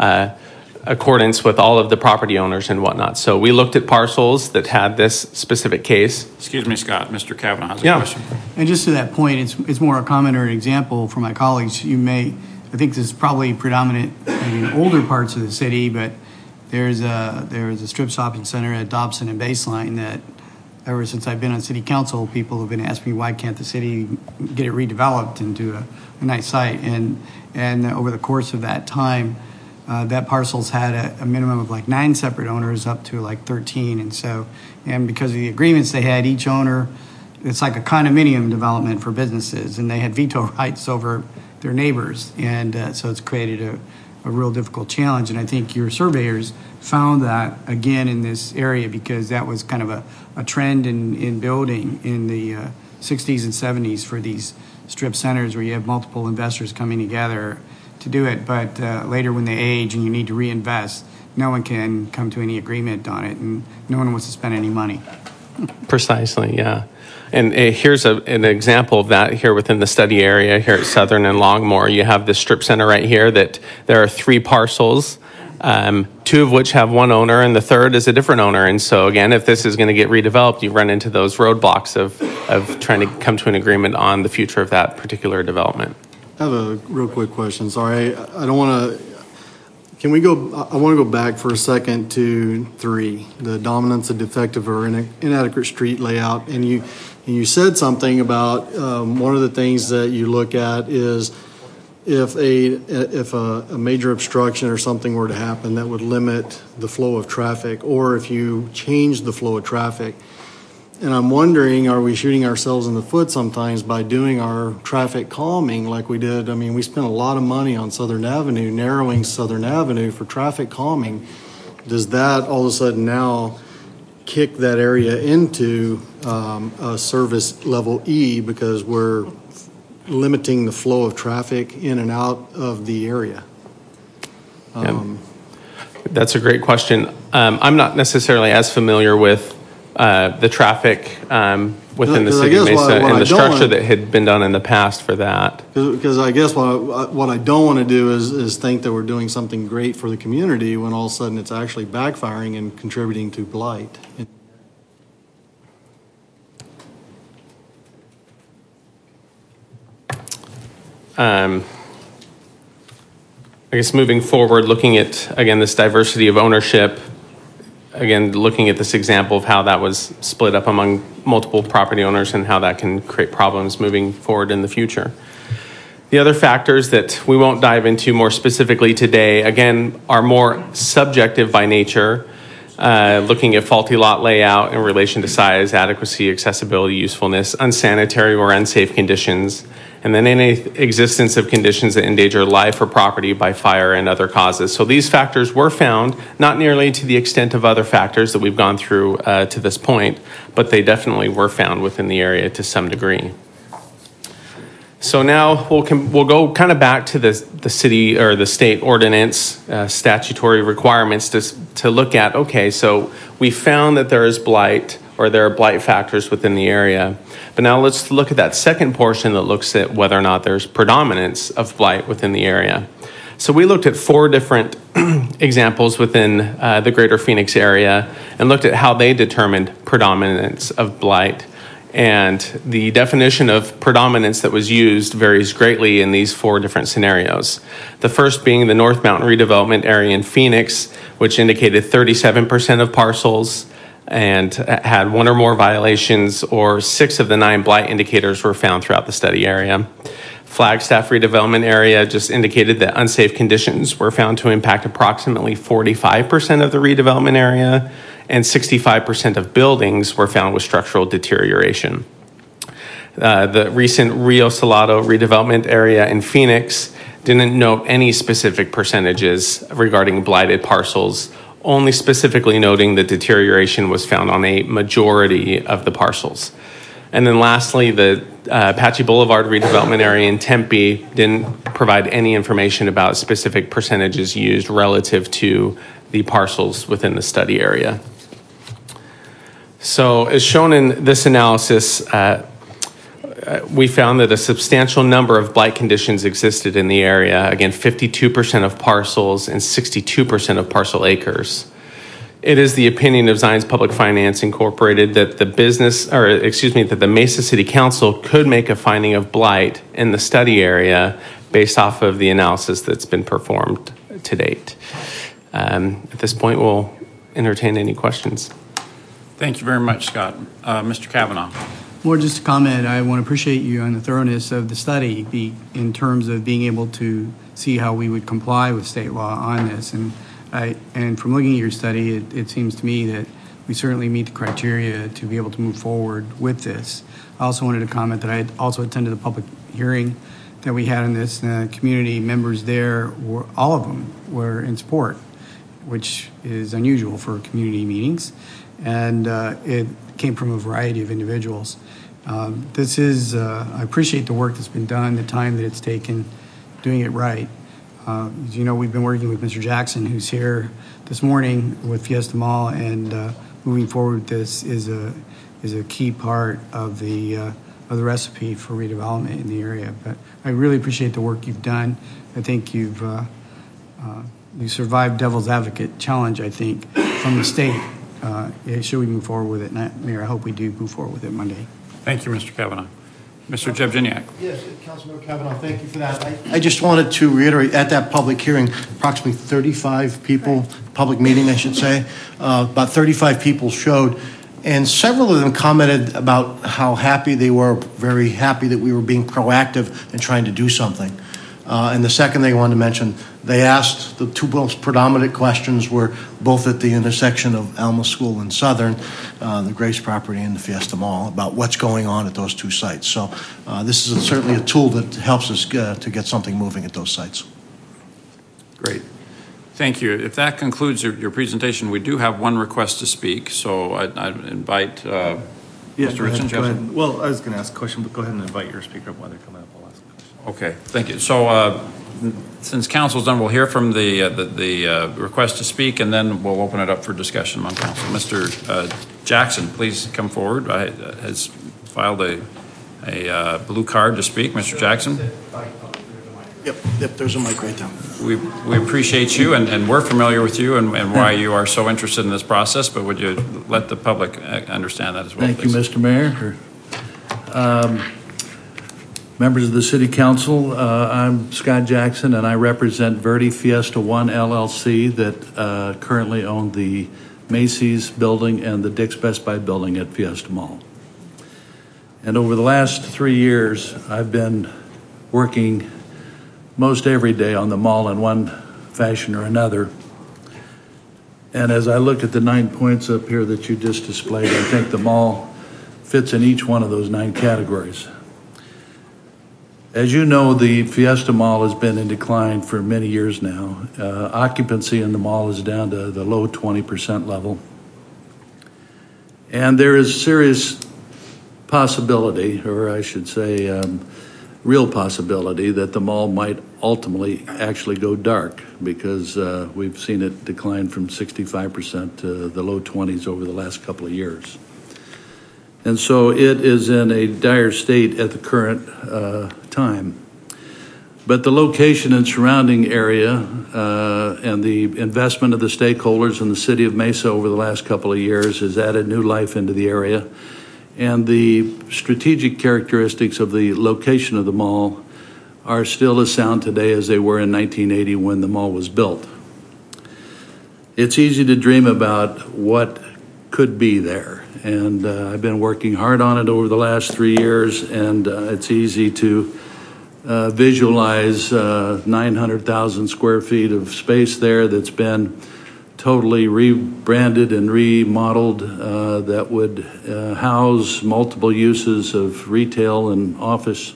accordance with all of the property owners and whatnot. So we looked at parcels that had this specific case. Excuse me, Scott. Mr. Kavanaugh has a question. And just to that point, it's more a comment or an example for my colleagues. I think this is probably predominant in older parts of the city, but there's a strip shopping center at Dobson and Baseline that ever since I've been on city council, people have been asking me why can't the city get it redeveloped into a nice site. And over the course of that time, that parcel's had a minimum of like 9 separate owners up to like 13. And because of the agreements they had, each owner, it's like a condominium development for businesses, and they had veto rights over their neighbors. And so it's created a real difficult challenge. And I think your surveyors found that again in this area because that was kind of a trend in building in the 60s and 70s for these strip centers where you have multiple investors coming together to do it. But later when they age and you need to reinvest, no one can come to any agreement on it, and no one wants to spend any money. Precisely, yeah. And here's an example of that here within the study area here at Southern and Longmore. You have this strip center right here that there are 3 parcels, 2 of which have one owner and the third is a different owner. And so again, if this is going to get redeveloped, you run into those roadblocks of trying to come to an agreement on the future of that particular development. I have a real quick question. Sorry, I don't want to. Can we go? I want to go back for a second to 3, the dominance of defective or inadequate street layout. And you said something about one of the things that you look at is if a major obstruction or something were to happen that would limit the flow of traffic, or if you change the flow of traffic. And I'm wondering, are we shooting ourselves in the foot sometimes by doing our traffic calming like we did? I mean, we spent a lot of money on Southern Avenue, narrowing Southern Avenue for traffic calming. Does that all of a sudden now kick that area into a service level E because we're limiting the flow of traffic in and out of the area? That's a great question. I'm not necessarily as familiar with the traffic within the city of Mesa and the structure that had been done in the past for that. Because I guess what I don't want to do is think that we're doing something great for the community when all of a sudden it's actually backfiring and contributing to blight. I guess moving forward, looking at, again, this diversity of ownership, again, looking at this example of how that was split up among multiple property owners and how that can create problems moving forward in the future. The other factors that we won't dive into more specifically today, again, are more subjective by nature, looking at faulty lot layout in relation to size, adequacy, accessibility, usefulness, unsanitary or unsafe conditions, and then any existence of conditions that endanger life or property by fire and other causes. So these factors were found, not nearly to the extent of other factors that we've gone through to this point, but they definitely were found within the area to some degree. So now we'll go kind of back to the city or the state ordinance statutory requirements to look at, okay, so we found that there is blight or there are blight factors within the area. But now let's look at that second portion that looks at whether or not there's predominance of blight within the area. So we looked at 4 different examples within the greater Phoenix area and looked at how they determined predominance of blight. And the definition of predominance that was used varies greatly in these 4 different scenarios. The first being the North Mountain redevelopment area in Phoenix, which indicated 37% of parcels and had 1 or more violations, or 6 of the 9 blight indicators were found throughout the study area. Flagstaff redevelopment area just indicated that unsafe conditions were found to impact approximately 45% of the redevelopment area, and 65% of buildings were found with structural deterioration. The recent Rio Salado redevelopment area in Phoenix didn't note any specific percentages regarding blighted parcels, only specifically noting that deterioration was found on a majority of the parcels. And then lastly, the Apache Boulevard redevelopment area in Tempe didn't provide any information about specific percentages used relative to the parcels within the study area. So as shown in this analysis, we found that a substantial number of blight conditions existed in the area. Again, 52% of parcels and 62% of parcel acres. It is the opinion of Zions Public Finance Incorporated that that the Mesa City Council could make a finding of blight in the study area based off of the analysis that's been performed to date. At this point, we'll entertain any questions. Thank you very much, Scott. Mr. Kavanaugh. More just a comment. I want to appreciate you on the thoroughness of the study in terms of being able to see how we would comply with state law on this. And from looking at your study, it seems to me that we certainly meet the criteria to be able to move forward with this. I also wanted to comment that I had also attended the public hearing that we had on this. Community members there, all of them were in support, which is unusual for community meetings. And it came from a variety of individuals. I appreciate the work that's been done, the time that it's taken, doing it right. As you know, we've been working with Mr. Jackson, who's here this morning with Fiesta Mall, and moving forward with this is a key part of the recipe for redevelopment in the area. But I really appreciate the work you've done. I think you survived Devil's Advocate challenge, I think, from the state. Should we move forward with it? And Mayor, I hope we do move forward with it Monday. Thank you, Mr. Kavanaugh. Mr. Jebziniak. Yes, Councilmember Kavanaugh, thank you for that. I just wanted to reiterate, at that public hearing, approximately 35 people, public meeting, I should say, about 35 people showed, and several of them commented about how happy they were, very happy that we were being proactive and trying to do something. And the second thing I wanted to mention, they asked, the two most predominant questions were both at the intersection of Alma School and Southern, the Grace property and the Fiesta Mall, about what's going on at those two sites. So this is certainly a tool that helps us to get something moving at those sites. Great. Thank you. If that concludes your presentation, we do have one request to speak. So I invite Mr. Richardson. Go ahead. Well, I was going to ask a question, but go ahead and invite your speaker up while they're coming up. I'll ask a question. Okay, thank you. So since council's done, we'll hear from the request to speak, and then we'll open it up for discussion among council. Mr. Jackson, please come forward. Has filed a blue card to speak. Mr. Jackson. Yep, there's a mic right there. We appreciate you, and we're familiar with you and why you are so interested in this process, but would you let the public understand that as well, Thank please? you, Mr. Mayor. Members of the City Council, I'm Scott Jackson, and I represent Verde Fiesta One LLC that currently own the Macy's building and the Dick's Best Buy building at Fiesta Mall. And over the last 3 years, I've been working most every day on the mall in one fashion or another. And as I look at the 9 points up here that you just displayed, I think the mall fits in each one of those 9 categories. As you know, the Fiesta Mall has been in decline for many years now. Occupancy in the mall is down to the low 20% level. And there is serious possibility, or I should say real possibility, that the mall might ultimately actually go dark, because we've seen it decline from 65% to the low 20s over the last couple of years. And so it is in a dire state at the current time. But the location and surrounding area and the investment of the stakeholders in the city of Mesa over the last couple of years has added new life into the area. And the strategic characteristics of the location of the mall are still as sound today as they were in 1980 when the mall was built. It's easy to dream about what could be there. And I've been working hard on it over the last 3 years, and it's easy to visualize 900,000 square feet of space there that's been totally rebranded and remodeled that would house multiple uses of retail and office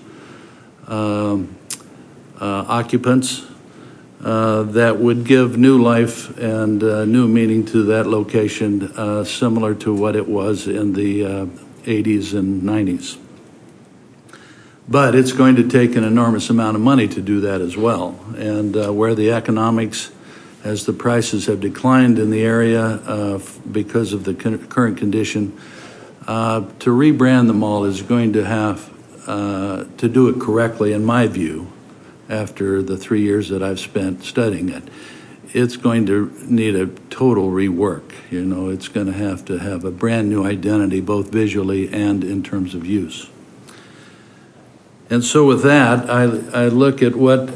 occupants that would give new life and new meaning to that location, similar to what it was in the 80s and 90s. But it's going to take an enormous amount of money to do that as well. And where the economics, as the prices have declined in the area because of the current condition, to rebrand the mall is going to have to do it correctly, in my view, after the 3 years that I've spent studying it. It's going to need a total rework. You know, it's going to have a brand new identity, both visually and in terms of use. And so with that, I look at what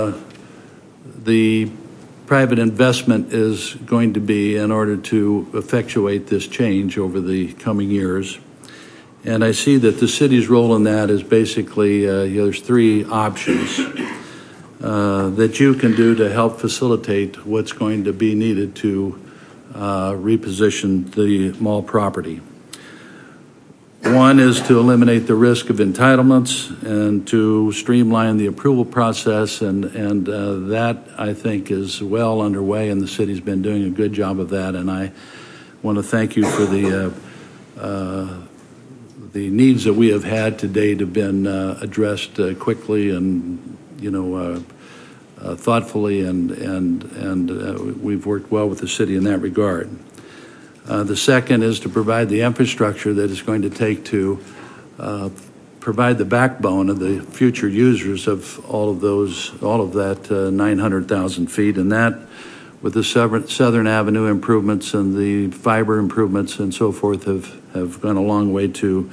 the private investment is going to be in order to effectuate this change over the coming years. And I see that the city's role in that is basically, there's three options that you can do to help facilitate what's going to be needed to reposition the mall property. One is to eliminate the risk of entitlements and to streamline the approval process, and that, I think, is well underway, and the city's been doing a good job of that. And I want to thank you for the needs that we have had to date have been addressed quickly and, thoughtfully, and we've worked well with the city in that regard. The second is to provide the infrastructure that is going to take to provide the backbone of the future users of all of that 900,000 feet, and that with the Southern Avenue improvements and the fiber improvements and so forth have gone a long way to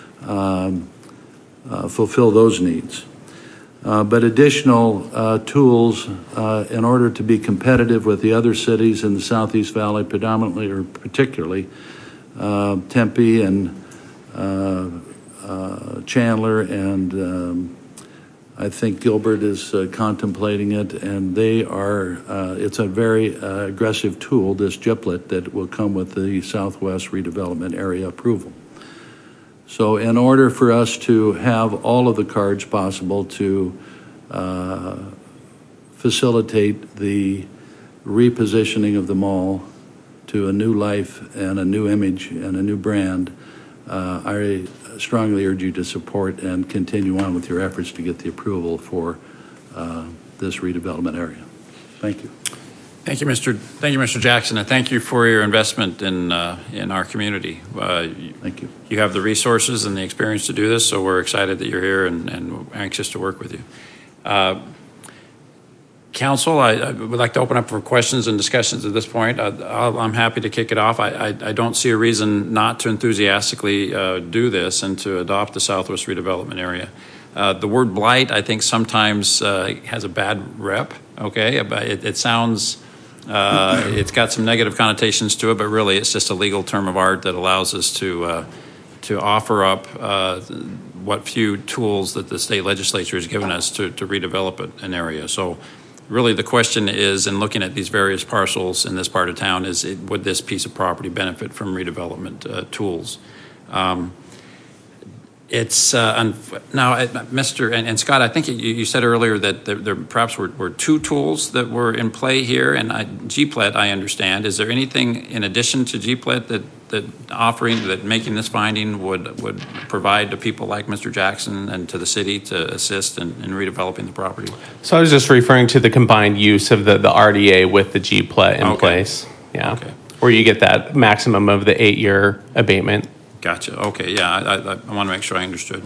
fulfill those needs. But additional tools in order to be competitive with the other cities in the Southeast Valley, predominantly or particularly Tempe and Chandler, and I think Gilbert is contemplating it, and they are, it's a very aggressive tool, this GIPLET, that will come with the Southwest Redevelopment Area approval. So in order for us to have all of the cards possible to facilitate the repositioning of the mall to a new life and a new image and a new brand, I strongly urge you to support and continue on with your efforts to get the approval for this redevelopment area. Thank you. Thank you, Mr. Jackson, and thank you for your investment in our community. Thank you. You have the resources and the experience to do this, so we're excited that you're here and anxious to work with you. Council, I would like to open up for questions and discussions at this point. I'm happy to kick it off. I don't see a reason not to enthusiastically do this and to adopt the Southwest Redevelopment Area. The word blight, I think, sometimes has a bad rep. Okay, it sounds. It's got some negative connotations to it, but really it's just a legal term of art that allows us to offer up what few tools that the state legislature has given us to redevelop an area. So really the question is, in looking at these various parcels in this part of town, would this piece of property benefit from redevelopment tools? It's now, Mr. and Scott, I think you said earlier that there perhaps were two tools that were in play here, and GPLET, I understand. Is there anything in addition to GPLET that making this finding would provide to people like Mr. Jackson and to the city to assist in redeveloping the property? So I was just referring to the combined use of the RDA with the GPLET in place. Yeah. Okay. Where you get that maximum of the 8-year abatement. Gotcha. Okay. Yeah, I want to make sure I understood.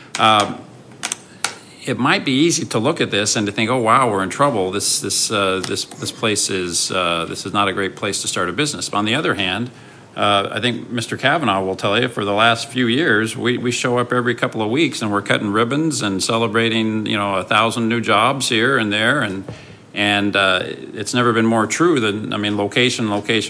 It might be easy to look at this and to think, "Oh, wow, we're in trouble. This place is not a great place to start a business." But on the other hand, I think Mr. Kavanaugh will tell you, for the last few years, we show up every couple of weeks and we're cutting ribbons and celebrating, 1,000 new jobs here and there, and it's never been more true than, location.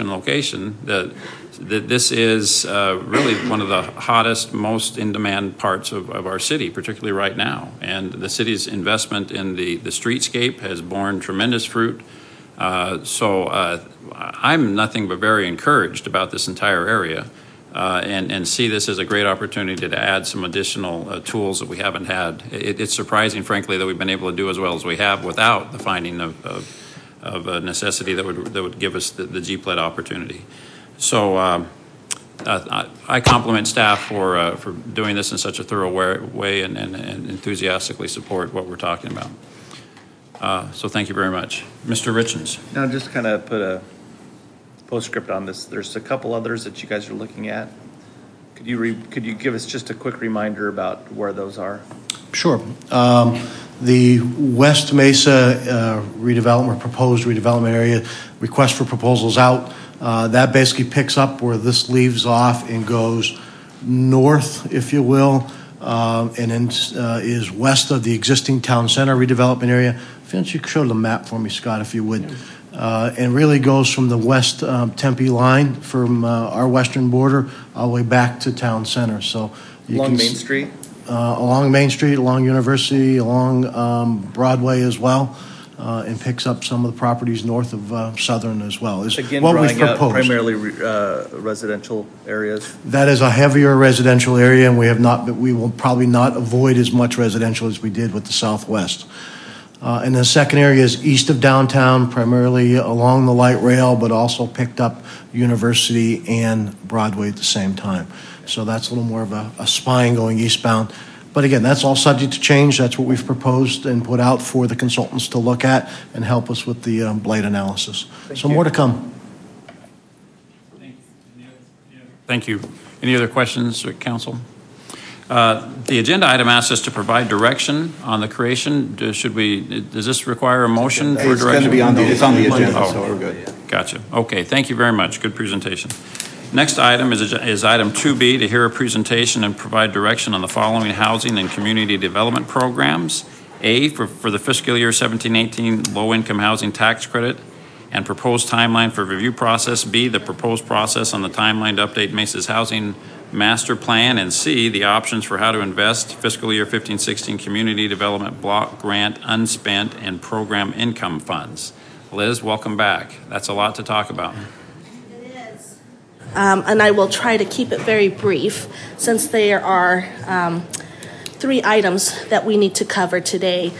That this is really one of the hottest, most in-demand parts of our city, particularly right now. And the city's investment in the streetscape has borne tremendous fruit. So I'm nothing but very encouraged about this entire area, and see this as a great opportunity to add some additional tools that we haven't had. It's surprising, frankly, that we've been able to do as well as we have without the finding of a necessity that would give us the GPLED opportunity. So I compliment staff for doing this in such a thorough way and enthusiastically support what we're talking about. So thank you very much. Mr. Richens. Now, just kind of put a postscript on this. There's a couple others that you guys are looking at. Could you give us just a quick reminder about where those are? Sure. The West Mesa redevelopment, proposed redevelopment area, request for proposals out. That basically picks up where this leaves off and goes north, if you will, and then is west of the existing town center redevelopment area. Vince, you could show the map for me, Scott, if you would. And really goes from the west Tempe line, from our western border, all the way back to town center. So you along can Main Street? Along Main Street, along University, along Broadway as well. And picks up some of the properties north of Southern as well. Is Again, what we've drawing out proposed. primarily residential areas. That is a heavier residential area, and we will probably not avoid as much residential as we did with the Southwest. And the second area is east of downtown, primarily along the light rail, but also picked up University and Broadway at the same time. So that's a little more of a spine going eastbound. But again, that's all subject to change. That's what we've proposed and put out for the consultants to look at and help us with the blade analysis. So more to come. Thank you. Any other questions, Council? The agenda item asks us to provide direction on the creation. Does this require a motion for direction? It's on the agenda, so we're good. Gotcha. Okay, thank you very much. Good presentation. Next item is item 2B, to hear a presentation and provide direction on the following housing and community development programs. A, for the fiscal year 17-18 low-income housing tax credit and proposed timeline for review process. B, the proposed process on the timeline to update Mesa's housing master plan. And C, the options for how to invest fiscal year 15-16 community development block grant unspent and program income funds. Liz, welcome back. That's a lot to talk about. And I will try to keep it very brief since there are 3 items that we need to cover today.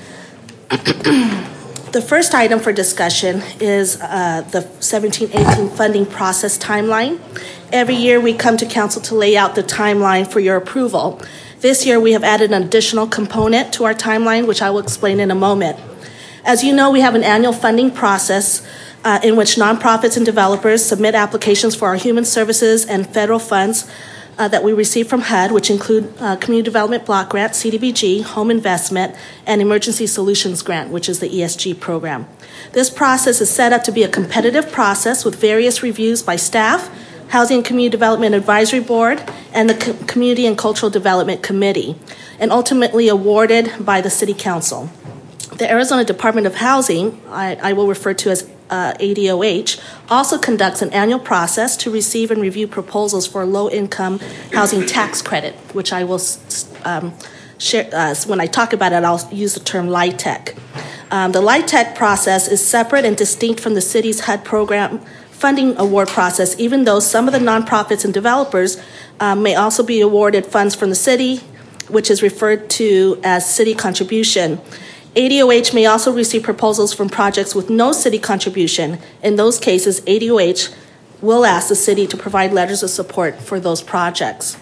The first item for discussion is the 17-18 funding process timeline. Every year we come to council to lay out the timeline for your approval. This year we have added an additional component to our timeline, which I will explain in a moment. As you know, we have an annual funding process in which nonprofits and developers submit applications for our human services and federal funds that we receive from HUD, which include Community Development Block Grant, CDBG, Home Investment, and Emergency Solutions Grant, which is the ESG program. This process is set up to be a competitive process with various reviews by staff, Housing and Community Development Advisory Board, and the Community and Cultural Development Committee, and ultimately awarded by the City Council. The Arizona Department of Housing, I will refer to as ADOH, also conducts an annual process to receive and review proposals for low-income housing tax credit, which I will share. When I talk about it, I'll use the term LIHTC. The LIHTC process is separate and distinct from the city's HUD program funding award process, even though some of the nonprofits and developers may also be awarded funds from the city, which is referred to as city contribution. ADOH may also receive proposals from projects with no city contribution. In those cases, ADOH will ask the city to provide letters of support for those projects.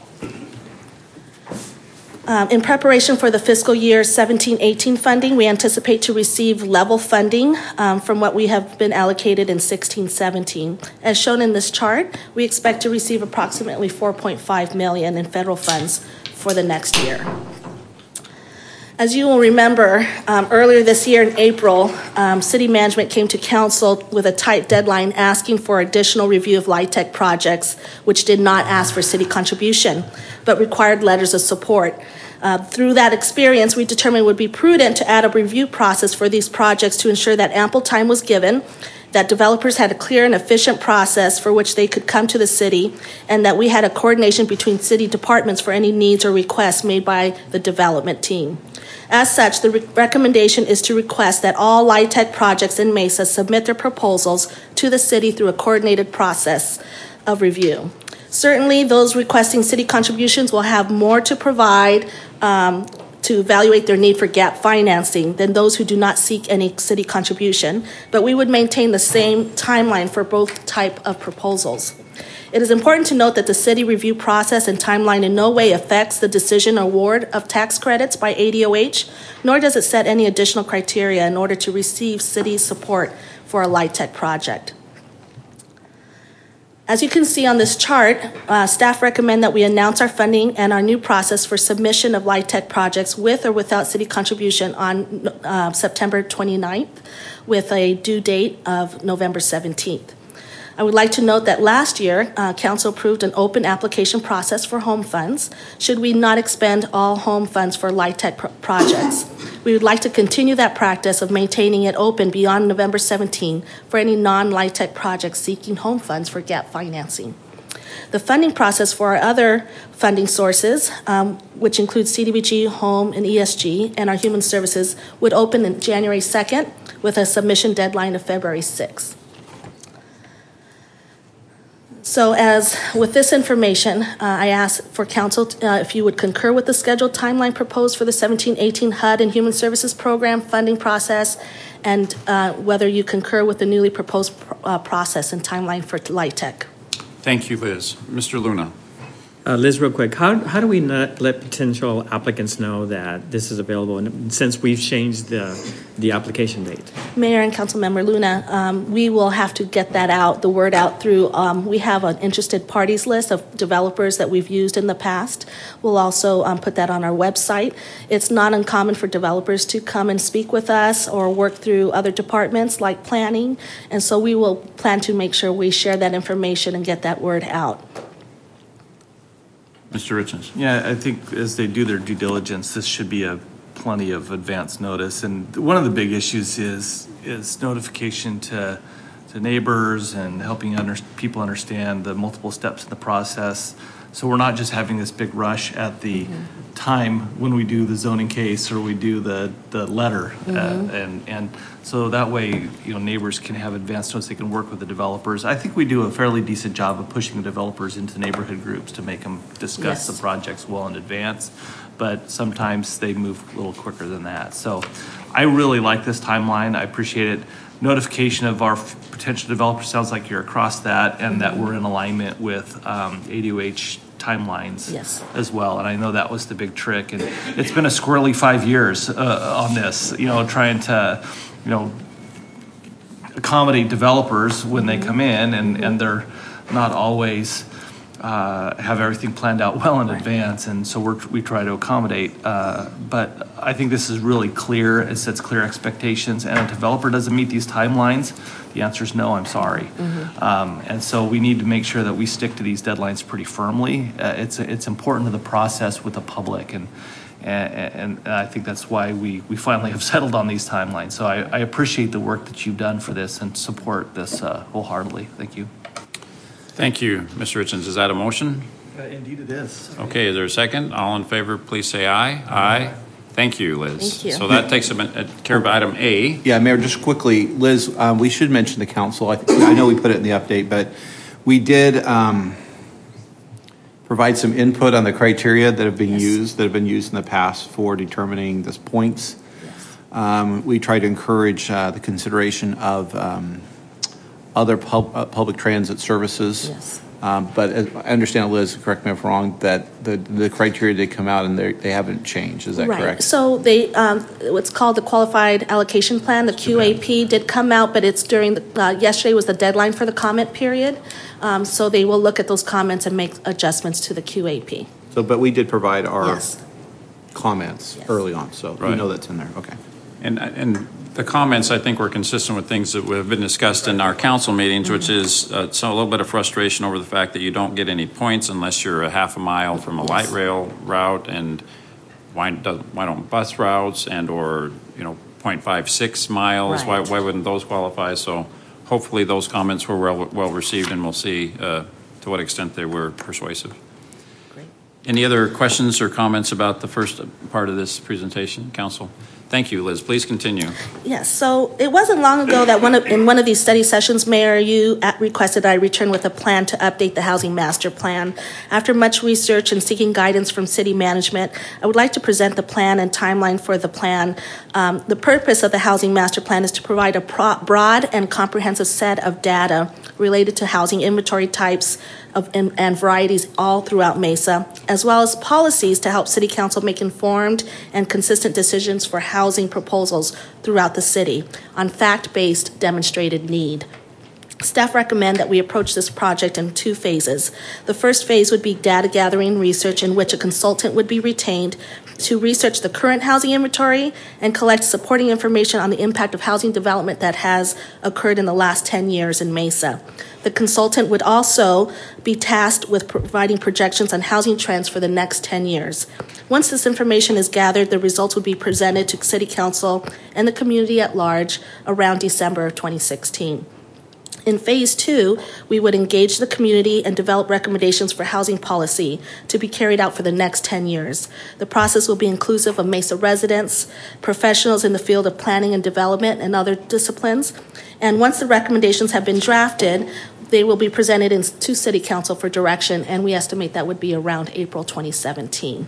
In preparation for the fiscal year 17-18 funding, we anticipate to receive level funding from what we have been allocated in 16-17. As shown in this chart, we expect to receive approximately $4.5 million in federal funds for the next year. As you will remember, earlier this year in April, city management came to council with a tight deadline asking for additional review of LIHTC projects, which did not ask for city contribution, but required letters of support. Through that experience, we determined it would be prudent to add a review process for these projects to ensure that ample time was given, that developers had a clear and efficient process for which they could come to the city, and that we had a coordination between city departments for any needs or requests made by the development team. As such, the recommendation is to request that all LIHTC projects in Mesa submit their proposals to the city through a coordinated process of review. Certainly, those requesting city contributions will have more to provide to evaluate their need for gap financing than those who do not seek any city contribution, but we would maintain the same timeline for both type of proposals. It is important to note that the city review process and timeline in no way affects the decision award of tax credits by ADOH, nor does it set any additional criteria in order to receive city support for a LIHTC project. As you can see on this chart, staff recommend that we announce our funding and our new process for submission of LIHTC projects with or without city contribution on September 29th with a due date of November 17th. I would like to note that last year, Council approved an open application process for home funds should we not expend all home funds for LIHTC projects. We would like to continue that practice of maintaining it open beyond November 17 for any non-LIHTC projects seeking home funds for gap financing. The funding process for our other funding sources, which includes CDBG, Home, and ESG, and our human services, would open on January 2nd with a submission deadline of February 6th. So as with this information, I ask for council if you would concur with the scheduled timeline proposed for the 17-18 HUD and Human Services Program funding process, and whether you concur with the newly proposed process and timeline for LIHTC. Thank you, Liz. Mr. Luna. Liz, real quick, how do we let potential applicants know that this is available, and since we've changed the application date? Mayor and Councilmember Luna, we will have to get that out, the word out through, we have an interested parties list of developers that we've used in the past. We'll also put that on our website. It's not uncommon for developers to come and speak with us or work through other departments like planning, and so we will plan to make sure we share that information and get that word out. Mr. Richards. Yeah, I think as they do their due diligence, this should be plenty of advance notice. And one of the big issues is notification to neighbors and helping people understand the multiple steps in the process. So we're not just having this big rush at the time when we do the zoning case or we do the letter, and so that way neighbors can have advance notice. They can work with the developers. I think we do a fairly decent job of pushing the developers into neighborhood groups to make them discuss the projects well in advance, but sometimes they move a little quicker than that. So I really like this timeline. I appreciate it. Notification of our potential developers sounds like you're across that, and that we're in alignment with ADOH timelines as well. And I know that was the big trick, and it's been a squirrely 5 years on this, trying to accommodate developers when they come in, and they're not always have everything planned out well in advance, and so we try to accommodate. But I think this is really clear. It sets clear expectations, and a developer doesn't meet these timelines, the answer is no, I'm sorry. And so we need to make sure that we stick to these deadlines pretty firmly. It's important to the process with the public, and I think that's why we finally have settled on these timelines. So I appreciate the work that you've done for this and support this wholeheartedly. Thank you. Thank you, Mr. Richards. Is that a motion? Indeed it is. Okay, is there a second? All in favor, please say aye. Aye. Thank you, Liz. Thank you. So that takes care of item A. Yeah, Mayor, just quickly, Liz, we should mention the council. I know we put it in the update, but we did provide some input on the criteria that have been used in the past for determining this points. We try to encourage the consideration of other public transit services. But I understand, Liz, correct me if I'm wrong, that the criteria did come out and they haven't changed. Is that correct? So they, what's called the Qualified Allocation Plan, the QAP, did come out, but it's during yesterday was the deadline for the comment period. So they will look at those comments and make adjustments to the QAP. So, but we did provide our comments early on, so you know that's in there. Okay. And the comments, I think, were consistent with things that have been discussed in our council meetings, which is so a little bit of frustration over the fact that you don't get any points unless you're a half a mile from a light rail route, and why don't bus routes and or 0.56 miles? Why wouldn't those qualify? So hopefully those comments were well received, and we'll see to what extent they were persuasive. Any other questions or comments about the first part of this presentation, Council? Thank you, Liz. Please continue. Yes, so it wasn't long ago that in one of these study sessions, Mayor, you requested I return with a plan to update the housing master plan. After much research and seeking guidance from city management, I would like to present the plan and timeline for the plan. The purpose of the housing master plan is to provide a broad and comprehensive set of data related to housing inventory types and varieties all throughout Mesa, as well as policies to help City Council make informed and consistent decisions for housing proposals throughout the city on fact-based demonstrated need. Staff recommend that we approach this project in 2 phases. The first phase would be data gathering research, in which a consultant would be retained to research the current housing inventory and collect supporting information on the impact of housing development that has occurred in the last 10 years in Mesa. The consultant would also be tasked with providing projections on housing trends for the next 10 years. Once this information is gathered, the results would be presented to City Council and the community at large around December of 2016. In phase 2, we would engage the community and develop recommendations for housing policy to be carried out for the next 10 years. The process will be inclusive of Mesa residents, professionals in the field of planning and development, and other disciplines. And once the recommendations have been drafted, they will be presented to City Council for direction, and we estimate that would be around April 2017.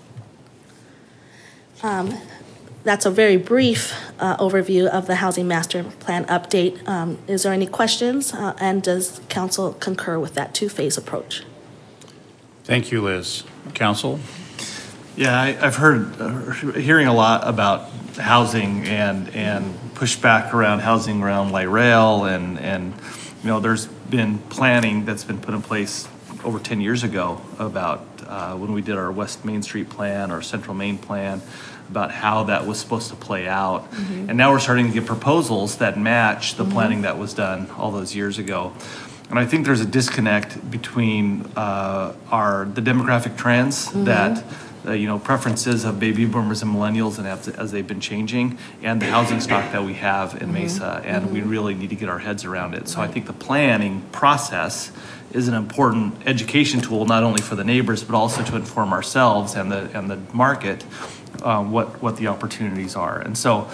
That's a very brief overview of the Housing Master Plan update. Is there any questions? And does Council concur with that 2-phase approach? Thank you, Liz. Council? Yeah, I've hearing a lot about housing and pushback around housing around light rail, and there's been planning that's been put in place over 10 years ago about when we did our West Main Street plan, our Central Main plan, about how that was supposed to play out. Mm-hmm. And now we're starting to get proposals that match the planning that was done all those years ago. And I think there's a disconnect between the demographic trends that preferences of baby boomers and millennials, and as they've been changing, and the housing stock that we have in Mesa, and we really need to get our heads around it. So I think the planning process is an important education tool, not only for the neighbors, but also to inform ourselves and the market what the opportunities are. And so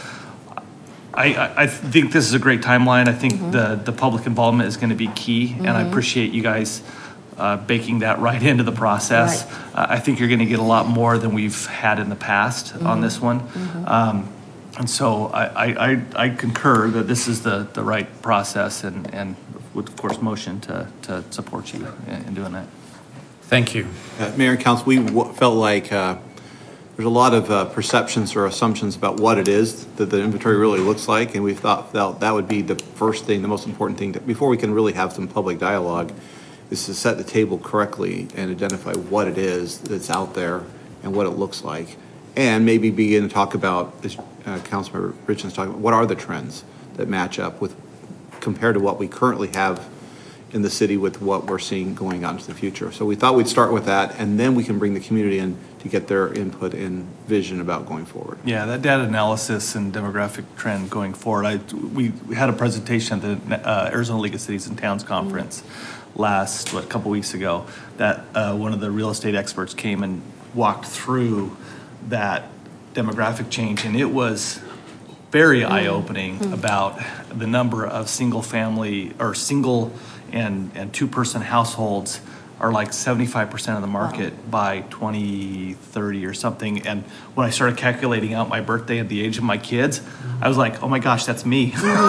I think this is a great timeline. I think the public involvement is going to be key, and I appreciate you guys baking that right into the process. Right. I think you're going to get a lot more than we've had in the past on this one. And so I concur that this is the right process, and would, of course, motion to support you in doing that. Thank you. Mayor and Council, we felt like there's a lot of perceptions or assumptions about what it is that the inventory really looks like, and we thought that would be the first thing, the most important thing, before we can really have some public dialogue, is to set the table correctly and identify what it is that's out there and what it looks like, and maybe begin to talk about, as Councilmember Richens talking about, what are the trends that match up with compared to what we currently have in the city with what we're seeing going on into the future. So we thought we'd start with that, and then we can bring the community in to get their input and vision about going forward. Yeah, that data analysis and demographic trend going forward. We had a presentation at the Arizona League of Cities and Towns conference last, a couple weeks ago, that one of the real estate experts came and walked through that demographic change, and it was very eye-opening about the number of single family or single and two-person households are like 75% of the market by 2030 or something. And when I started calculating out my birthday and the age of my kids, I was like, oh my gosh, that's me.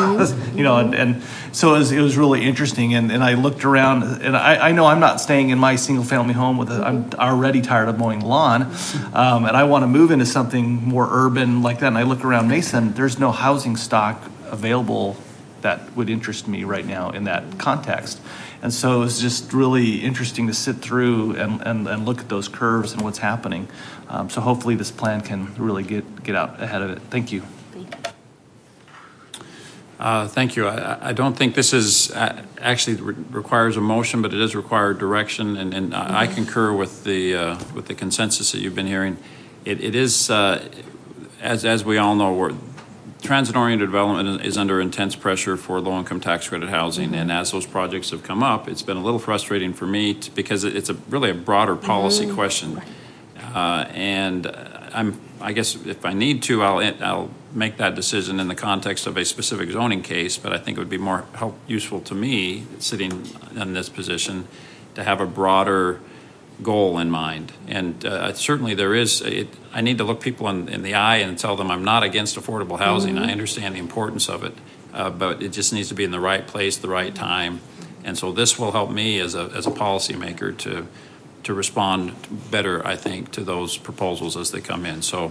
And so it was really interesting. And I looked around, and I know I'm not staying in my single family home I'm already tired of mowing lawn. And I want to move into something more urban like that. And I look around Mesa, and there's no housing stock available that would interest me right now in that context. And so it's just really interesting to sit through and look at those curves and what's happening. So hopefully this plan can really get out ahead of it. Thank you. Thank you. I don't think this is actually requires a motion, but it does require direction, and I concur with the consensus that you've been hearing. It is, as we all know, transit-oriented development is under intense pressure for low-income tax credit housing, and as those projects have come up, it's been a little frustrating for me because it's really a broader policy question. And I guess if I need to, I'll make that decision in the context of a specific zoning case, but I think it would be more useful to me, sitting in this position, to have a broader goal in mind. And certainly there is, I need to look people in the eye and tell them I'm not against affordable housing. I understand the importance of it, but it just needs to be in the right place, the right time. And so this will help me as a policymaker to respond better, I think, to those proposals as they come in. So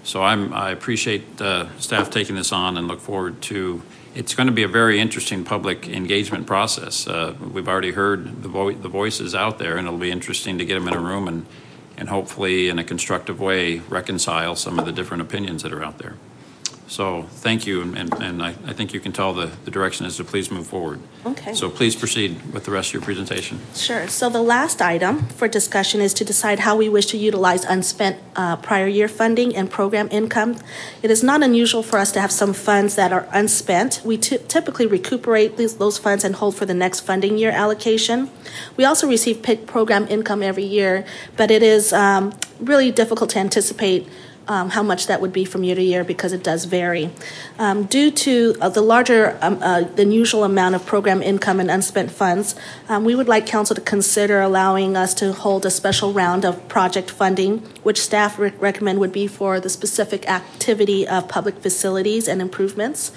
I appreciate staff taking this on and look forward to, it's going to be a very interesting public engagement process. We've already heard the voices out there, and it'll be interesting to get them in a room and hopefully in a constructive way reconcile some of the different opinions that are out there. So thank you, and I think you can tell the direction is to please move forward. Okay. So please proceed with the rest of your presentation. Sure. So the last item for discussion is to decide how we wish to utilize unspent prior year funding and program income. It is not unusual for us to have some funds that are unspent. We typically recuperate those funds and hold for the next funding year allocation. We also receive program income every year, but it is really difficult to anticipate how much that would be from year to year because it does vary. Due to the larger than usual amount of program income and unspent funds, we would like council to consider allowing us to hold a special round of project funding, which staff recommend would be for the specific activity of public facilities and improvements.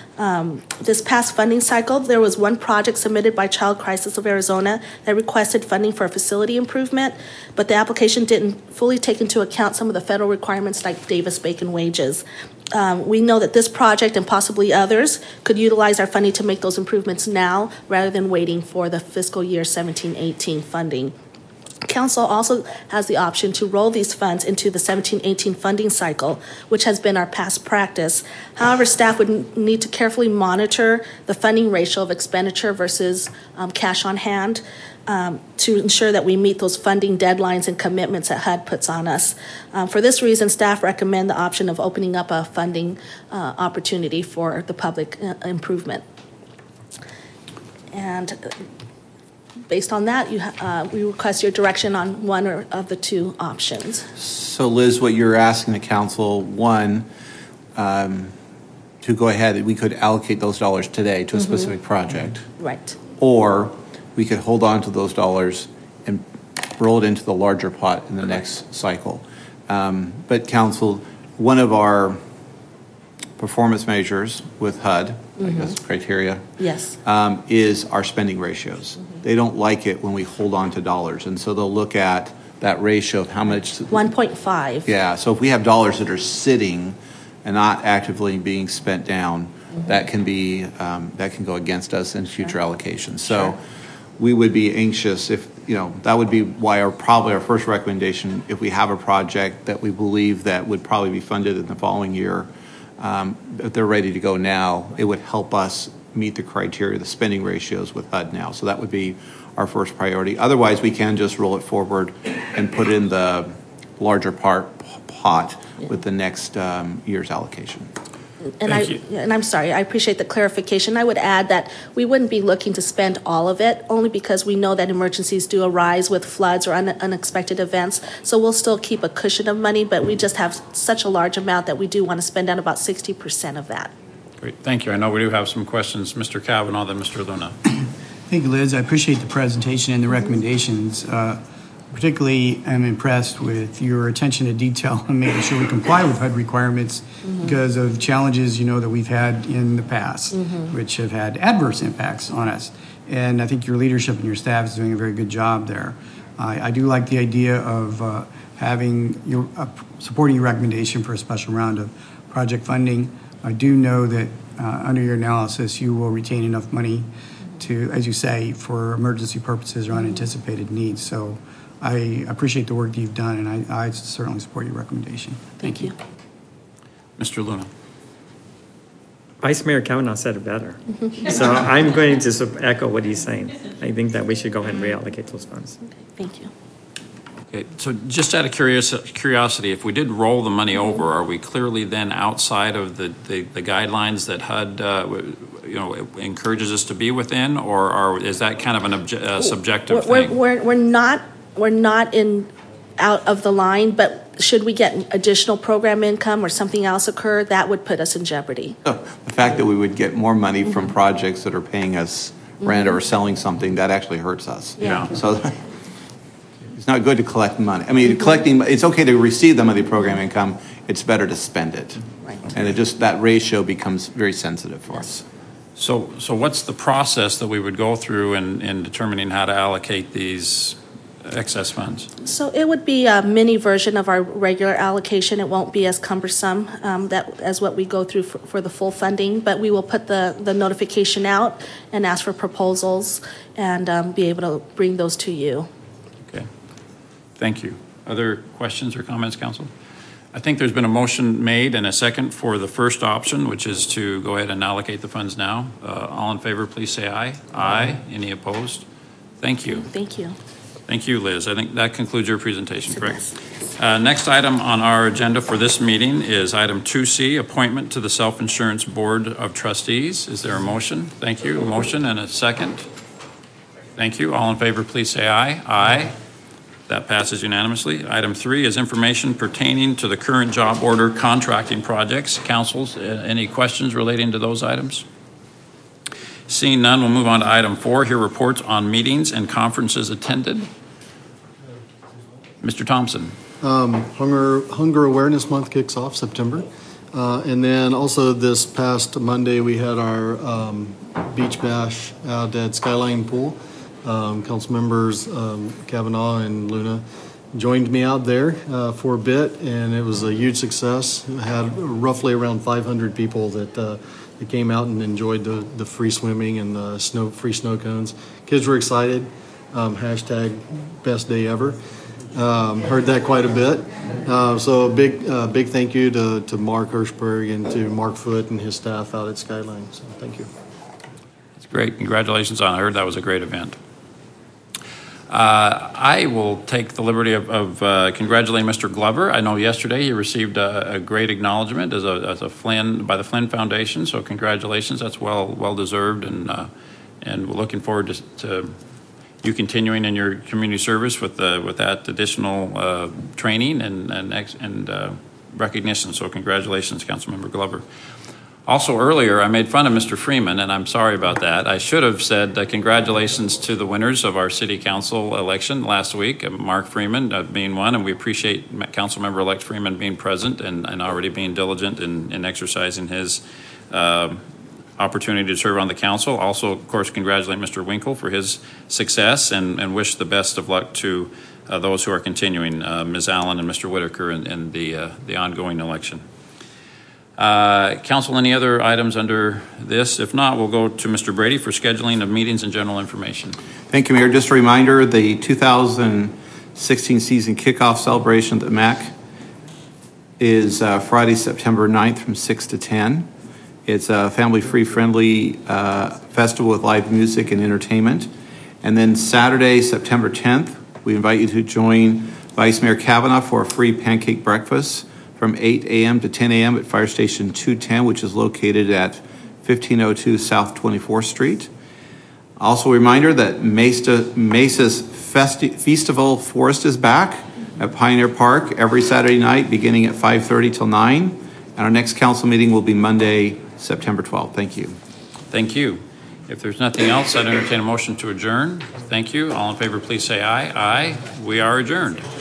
This past funding cycle, there was one project submitted by Child Crisis of Arizona that requested funding for a facility improvement, but the application didn't fully take into account some of the federal requirements like Davis-Bacon wages. We know that this project and possibly others could utilize our funding to make those improvements now rather than waiting for the fiscal year 17-18 funding. Council also has the option to roll these funds into the 17-18 funding cycle, which has been our past practice. However, staff would need to carefully monitor the funding ratio of expenditure versus cash on hand to ensure that we meet those funding deadlines and commitments that HUD puts on us. For this reason, staff recommend the option of opening up a funding opportunity for the public improvement. And based on that, we request your direction on one or of the two options. So Liz, what you're asking the council, one, to go ahead, we could allocate those dollars today to a specific project. Right. Or we could hold on to those dollars and roll it into the larger pot in the next cycle. But council, one of our performance measures with HUD, I guess criteria, yes, is our spending ratios. They don't like it when we hold on to dollars, and so they'll look at that ratio of how much. 1.5. Yeah, so if we have dollars that are sitting and not actively being spent down, that can be that can go against us in future allocations. So we would be anxious if, that would be why probably our first recommendation, if we have a project that we believe that would probably be funded in the following year, if they're ready to go now, it would help us meet the criteria, the spending ratios with HUD now. So that would be our first priority. Otherwise, we can just roll it forward and put in the larger pot with the next year's allocation. And I'm sorry, I appreciate the clarification. I would add that we wouldn't be looking to spend all of it, only because we know that emergencies do arise with floods or unexpected events. So we'll still keep a cushion of money, but we just have such a large amount that we do want to spend down about 60% of that. Great, thank you. I know we do have some questions. Mr. Kavanaugh, then Mr. Luna. Thank you, Liz. I appreciate the presentation and the recommendations. Particularly, I'm impressed with your attention to detail and making sure we comply with HUD requirements because of challenges, that we've had in the past, which have had adverse impacts on us. And I think your leadership and your staff is doing a very good job there. I do like the idea of supporting your recommendation for a special round of project funding. I do know that under your analysis, you will retain enough money to, as you say, for emergency purposes or unanticipated needs. So I appreciate the work that you've done, and I certainly support your recommendation. Thank you. Mr. Luna. Vice Mayor Kavanaugh said it better. So I'm going to echo what he's saying. I think that we should go ahead and reallocate those funds. Okay, thank you. Okay, so just out of curiosity, if we did roll the money over, are we clearly then outside of the guidelines that HUD, encourages us to be within, or is that kind of an subjective thing? We're not out of the line, but should we get additional program income or something else occur, that would put us in jeopardy. The fact that we would get more money from projects that are paying us rent or selling something, that actually hurts us. Yeah. So it's not good to collect money. I mean, it's okay to receive the money program income. It's better to spend it. Right. And that ratio becomes very sensitive for us. So what's the process that we would go through in determining how to allocate these excess funds? So it would be a mini version of our regular allocation. It won't be as cumbersome as what we go through for the full funding, but we will put the notification out and ask for proposals and be able to bring those to you. Okay. Thank you. Other questions or comments, Council? I think there's been a motion made and a second for the first option, which is to go ahead and allocate the funds now. All in favor, please say aye. Aye. Any opposed? Thank you. Thank you. Thank you, Liz. I think that concludes your presentation, correct? Next item on our agenda for this meeting is item 2C, appointment to the Self-Insurance Board of Trustees. Is there a motion? Thank you. A motion and a second. Thank you. All in favor, please say aye. Aye. That passes unanimously. Item 3 is information pertaining to the current job order contracting projects. Councils, any questions relating to those items? Seeing none, we'll move on to item 4. Here, reports on meetings and conferences attended. Mr. Thompson. Hunger Awareness Month kicks off September. And then also this past Monday, we had our beach bash out at Skyline Pool. Council members Kavanaugh and Luna joined me out there for a bit, and it was a huge success. We had roughly around 500 people that came out and enjoyed the free swimming and the free snow cones. Kids were excited. Hashtag best day ever. Heard that quite a bit. So a big thank you to Mark Hirschberg and to Mark Foote and his staff out at Skyline. So thank you. That's great. Congratulations on it. I heard that was a great event. I will take the liberty of congratulating Mr. Glover. I know yesterday he received a great acknowledgement as a Flynn by the Flynn Foundation. So congratulations. That's well deserved, and we're looking forward to you continuing in your community service with that additional training and recognition. So congratulations, Councilmember Glover. Also earlier, I made fun of Mr. Freeman, and I'm sorry about that. I should have said congratulations to the winners of our city council election last week, Mark Freeman being one, and we appreciate Councilmember-elect Freeman being present and already being diligent in exercising his opportunity to serve on the council. Also, of course, congratulate Mr. Winkle for his success and wish the best of luck to those who are continuing, Ms. Allen and Mr. Whitaker in the ongoing election. Council, any other items under this? If not, we'll go to Mr. Brady for scheduling of meetings and general information. Thank you, Mayor. Just a reminder, the 2016 season kickoff celebration at the MAC is Friday, September 9th from 6 to 10. It's a family-free, friendly festival with live music and entertainment. And then Saturday, September 10th, we invite you to join Vice Mayor Kavanaugh for a free pancake breakfast from 8 a.m. to 10 a.m. at Fire Station 210, which is located at 1502 South 24th Street. Also a reminder that Mesa's Festival Forest is back at Pioneer Park every Saturday night beginning at 5:30 till 9. And our next council meeting will be Monday, September 12th. Thank you. Thank you. If there's nothing else, I'd entertain a motion to adjourn. Thank you. All in favor, please say aye. Aye. We are adjourned.